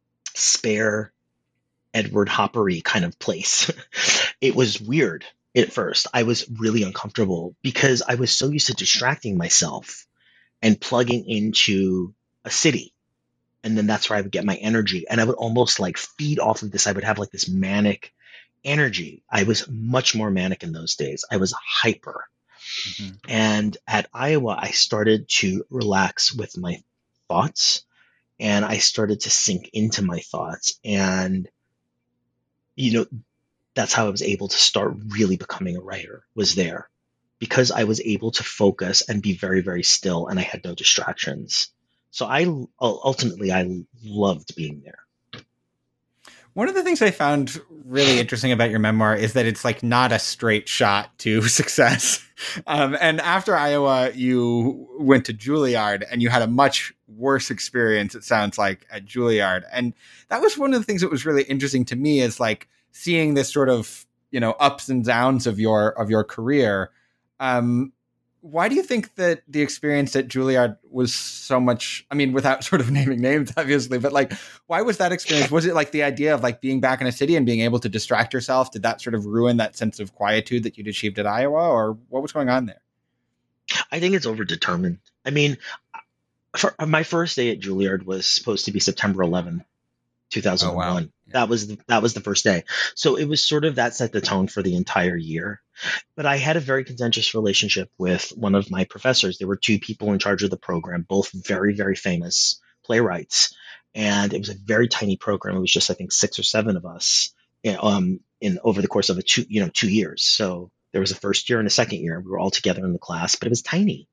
spare Edward Hopper-y kind of place. It was weird at first. I was really uncomfortable because I was so used to distracting myself and plugging into a city and then that's where I would get my energy. And I would almost like feed off of this. I would have like this manic energy. I was much more manic in those days. I was hyper. Mm-hmm. And at Iowa, I started to relax with my thoughts, and I started to sink into my thoughts. And, you know, that's how I was able to start really becoming a writer, was there, because I was able to focus and be very, very still, and I had no distractions. So I ultimately, I loved being there. One of the things I found really interesting about your memoir is that it's like not a straight shot to success. Um, and after Iowa, you went to Juilliard, and you had a much worse experience, it sounds like, at Juilliard. And that was one of the things that was really interesting to me, is like seeing this sort of, you know, ups and downs of your, of your career. Um, Why do you think that the experience at Juilliard was so much, I mean, without sort of naming names, obviously, but like, why was that experience? Was it like the idea of like being back in a city and being able to distract yourself? Did that sort of ruin that sense of quietude that you'd achieved at Iowa, or what was going on there? I think it's overdetermined. I mean, for, my first day at Juilliard was supposed to be September eleventh, two thousand one. Oh, wow. Yeah. That was the, that was the first day. So it was sort of, that set the tone for the entire year. But I had a very contentious relationship with one of my professors. There were two people in charge of the program, both very, very famous playwrights. And it was a very tiny program. It was just, I think, six or seven of us um, in over the course of a two, you know, two years. So there was a first year and a second year. We were all together in the class, but it was tiny.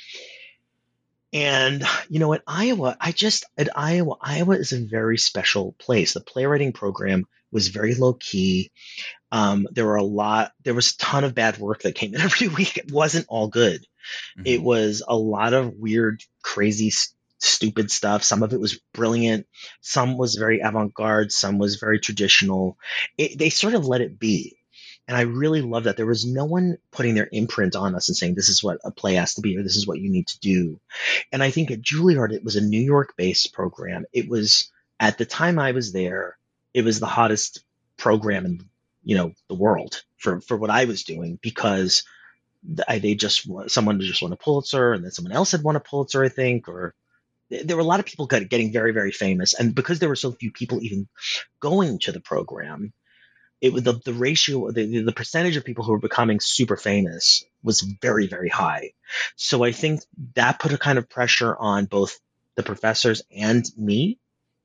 And, you know, at Iowa, I just, at Iowa, Iowa is a very special place. The playwriting program was very low key. Um, there were a lot, there was a ton of bad work that came in every week. It wasn't all good. Mm-hmm. It was a lot of weird, crazy, st- stupid stuff. Some of it was brilliant. Some was very avant-garde. Some was very traditional. It, they sort of let it be. And I really love that there was no one putting their imprint on us and saying, this is what a play has to be, or this is what you need to do. And I think at Juilliard, it was a New York-based program. It was, at the time I was there, it was the hottest program in, you know, the world for, for what I was doing, because I, they just, someone just won a Pulitzer, and then someone else had won a Pulitzer, I think, or there were a lot of people getting very, very famous. And because there were so few people even going to the program, it was the, the ratio, the, the percentage of people who were becoming super famous was very, very high. So I think that put a kind of pressure on both the professors and me.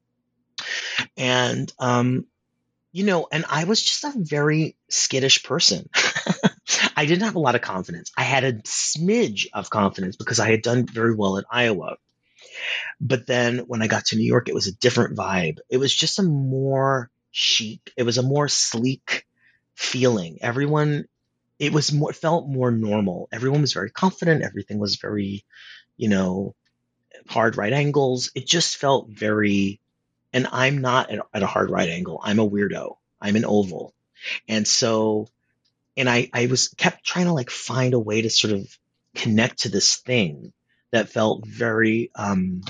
And, um, you know, and I was just a very skittish person. I didn't have a lot of confidence. I had a smidge of confidence because I had done very well at Iowa. But then when I got to New York, it was a different vibe. It was just a more chic. It was a more sleek feeling. Everyone, it was more, felt more normal. Everyone was very confident. Everything was very, you know, hard right angles. It just felt very, and I'm not at, at a hard right angle. I'm a weirdo. I'm an oval. And so, and I, I was kept trying to like find a way to sort of connect to this thing that felt very, um,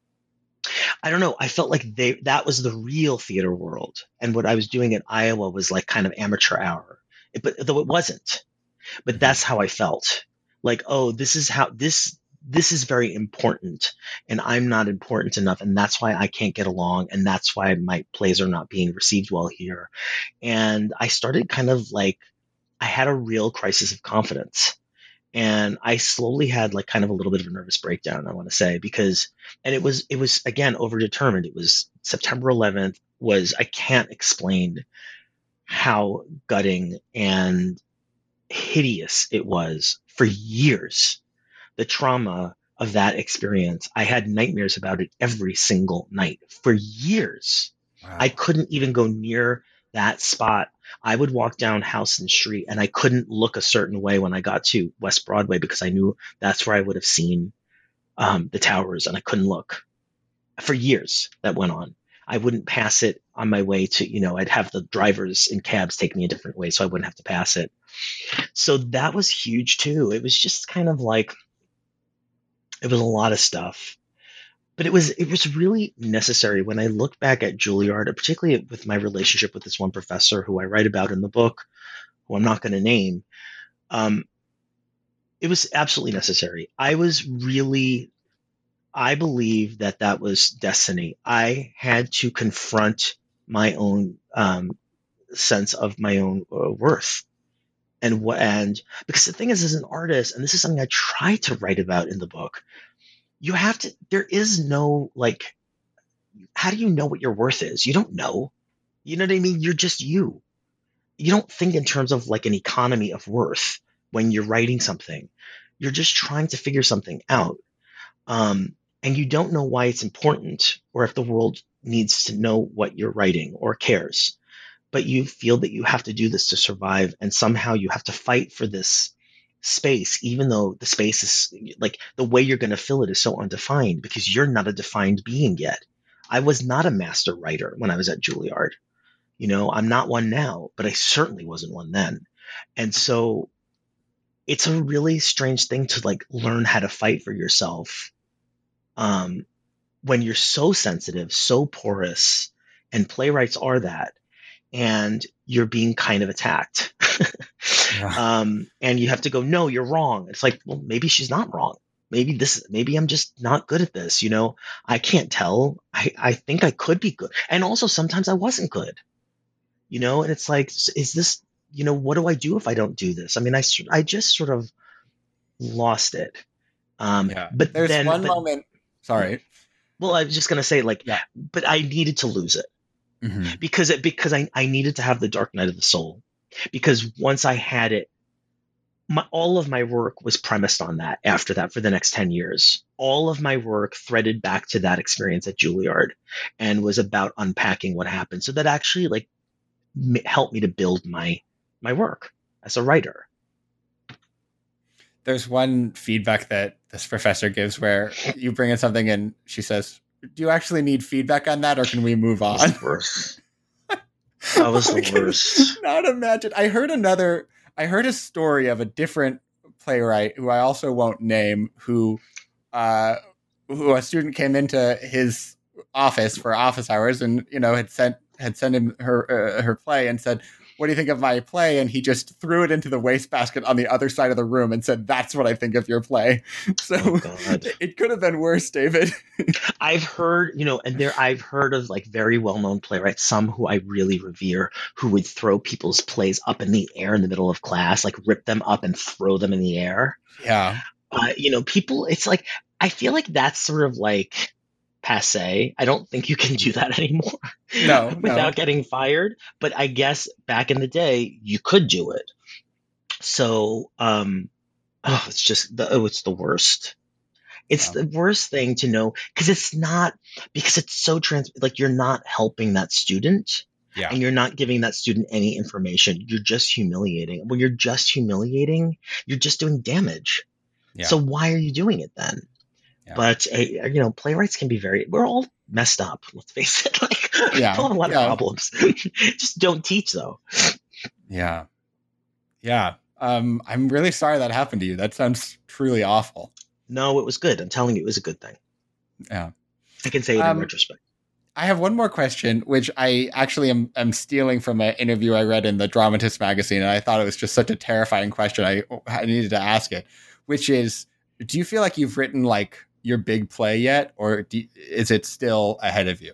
I don't know. I felt like they, that was the real theater world. And what I was doing at Iowa was like kind of amateur hour, it, but though it wasn't, but that's how I felt like, oh, this is how this, this is very important, and I'm not important enough. And that's why I can't get along. And that's why my plays are not being received well here. And I started kind of like, I had a real crisis of confidence. And I slowly had like kind of a little bit of a nervous breakdown, I want to say, because, and it was, it was again, overdetermined. It was September eleventh was, I can't explain how gutting and hideous it was for years. The trauma of that experience, I had nightmares about it every single night for years. Wow. I couldn't even go near that spot. I would walk down Houston Street and I couldn't look a certain way when I got to West Broadway because I knew that's where I would have seen um, the towers, and I couldn't look. For years that went on. I wouldn't pass it on my way to, you know, I'd have the drivers in cabs take me a different way so I wouldn't have to pass it. So that was huge too. It was just kind of like, it was a lot of stuff. But it was it was really necessary. When I look back at Juilliard, particularly with my relationship with this one professor who I write about in the book, who I'm not going to name, um, it was absolutely necessary. I was really, I believe that that was destiny. I had to confront my own um, sense of my own uh, worth. And what, and because the thing is, as an artist, and this is something I try to write about in the book, you have to, there is no, like, how do you know what your worth is? You don't know. You know what I mean? You're just you. You don't think in terms of like an economy of worth when you're writing something. You're just trying to figure something out. Um, and you don't know why it's important or if the world needs to know what you're writing or cares. But you feel that you have to do this to survive, and somehow you have to fight for this space, even though the space is like the way you're going to fill it is so undefined because you're not a defined being yet. I was not a master writer when I was at Juilliard. You know, I'm not one now, but I certainly wasn't one then. And so it's a really strange thing to like learn how to fight for yourself um, when you're so sensitive, so porous, and playwrights are that. And you're being kind of attacked. yeah. um, and you have to go, no, you're wrong. It's like, well, maybe she's not wrong. Maybe this, maybe I'm just not good at this. You know, I can't tell. I, I think I could be good. And also sometimes I wasn't good, you know, and it's like, is this, you know, what do I do if I don't do this? I mean, I, I just sort of lost it. Um, yeah. But there's then, one but, moment. Sorry. Well, I was just going to say like, yeah. but I needed to lose it. Mm-hmm. Because it, because I, I needed to have the Dark Night of the Soul, because once I had it, my, all of my work was premised on that. After that, for the next ten years, all of my work threaded back to that experience at Juilliard, and was about unpacking what happened. So that actually like m- helped me to build my my work as a writer. There's one feedback that this professor gives where you bring in something and she says, do you actually need feedback on that, or can we move on? That was the worst. That was the worst. Not imagine. I heard another, I heard a story of a different playwright who I also won't name, who, uh, who a student came into his office for office hours and, you know, had sent, had sent him her, uh, her play and said, what do you think of my play? And he just threw it into the wastebasket on the other side of the room and said, that's what I think of your play. So oh, it could have been worse, David. I've heard, you know, and there I've heard of like very well-known playwrights, some who I really revere, who would throw people's plays up in the air in the middle of class, like rip them up and throw them in the air. Yeah. Uh, you know, people, it's like, I feel like that's sort of like passe. I don't think you can do that anymore. No, without no. getting fired. But I guess back in the day, you could do it. So, um, oh, it's just the, oh, it's the worst. It's yeah. the worst thing to know because it's not because it's so trans. Like you're not helping that student, yeah. and you're not giving that student any information. You're just humiliating. When you're just humiliating, you're just doing damage. Yeah. So why are you doing it then? Yeah. But uh, you know, playwrights can be very. We're all messed up. Let's face it. Like, yeah, we all have a lot yeah. of problems. Just don't teach, though. Yeah, yeah. Um, I'm really sorry that happened to you. That sounds truly awful. No, it was good. I'm telling you, it was a good thing. Yeah, I can say it um, in retrospect. I have one more question, which I actually am, am stealing from an interview I read in the Dramatist magazine, and I thought it was just such a terrifying question. I, I needed to ask it, which is, do you feel like you've written like your big play yet, or do, is it still ahead of you?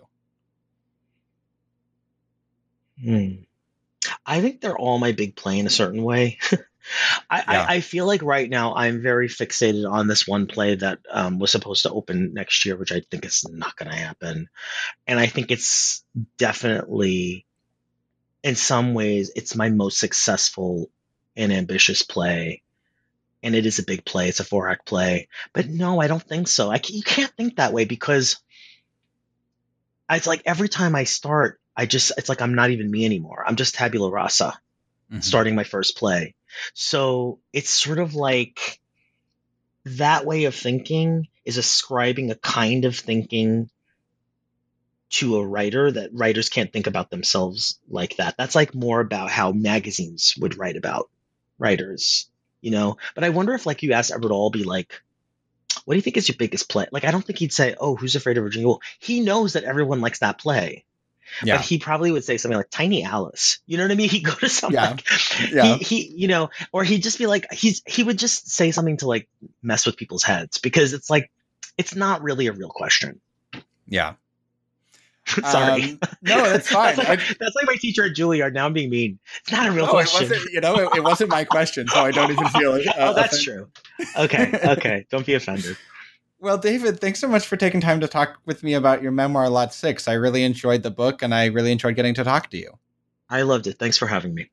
Hmm. I think they're all my big play in a certain way. I, yeah. I, I feel like right now I'm very fixated on this one play that um, was supposed to open next year, which I think is not going to happen. And I think it's definitely, in some ways, it's my most successful and ambitious play. And it is a big play. It's a four-act play. But no, I don't think so. I can't, you can't think that way because it's like every time I start, I just, it's like I'm not even me anymore. I'm just tabula rasa, mm-hmm. starting my first play. So it's sort of like that way of thinking is ascribing a kind of thinking to a writer that writers can't think about themselves like that. That's like more about how magazines would write about writers, you know? But I wonder if like you asked Everett Albee, like, what do you think is your biggest play? Like, I don't think he'd say, oh, Who's Afraid of Virginia Woolf? He knows that everyone likes that play. Yeah. But he probably would say something like Tiny Alice. You know what I mean? He'd go to something yeah. like, yeah. he, he, you know, or he'd just be like, he's, he would just say something to like mess with people's heads because it's like, it's not really a real question. Yeah. Sorry. Um, no, that's fine. that's, like, I, that's like my teacher at Juilliard. Now I'm being mean. It's not a real no, question. It wasn't, you know, it, it wasn't my question, so I don't even feel it. Uh, oh, that's offended. True. Okay. Okay. Don't be offended. Well, David, thanks so much for taking time to talk with me about your memoir, Lot Six. I really enjoyed the book, and I really enjoyed getting to talk to you. I loved it. Thanks for having me.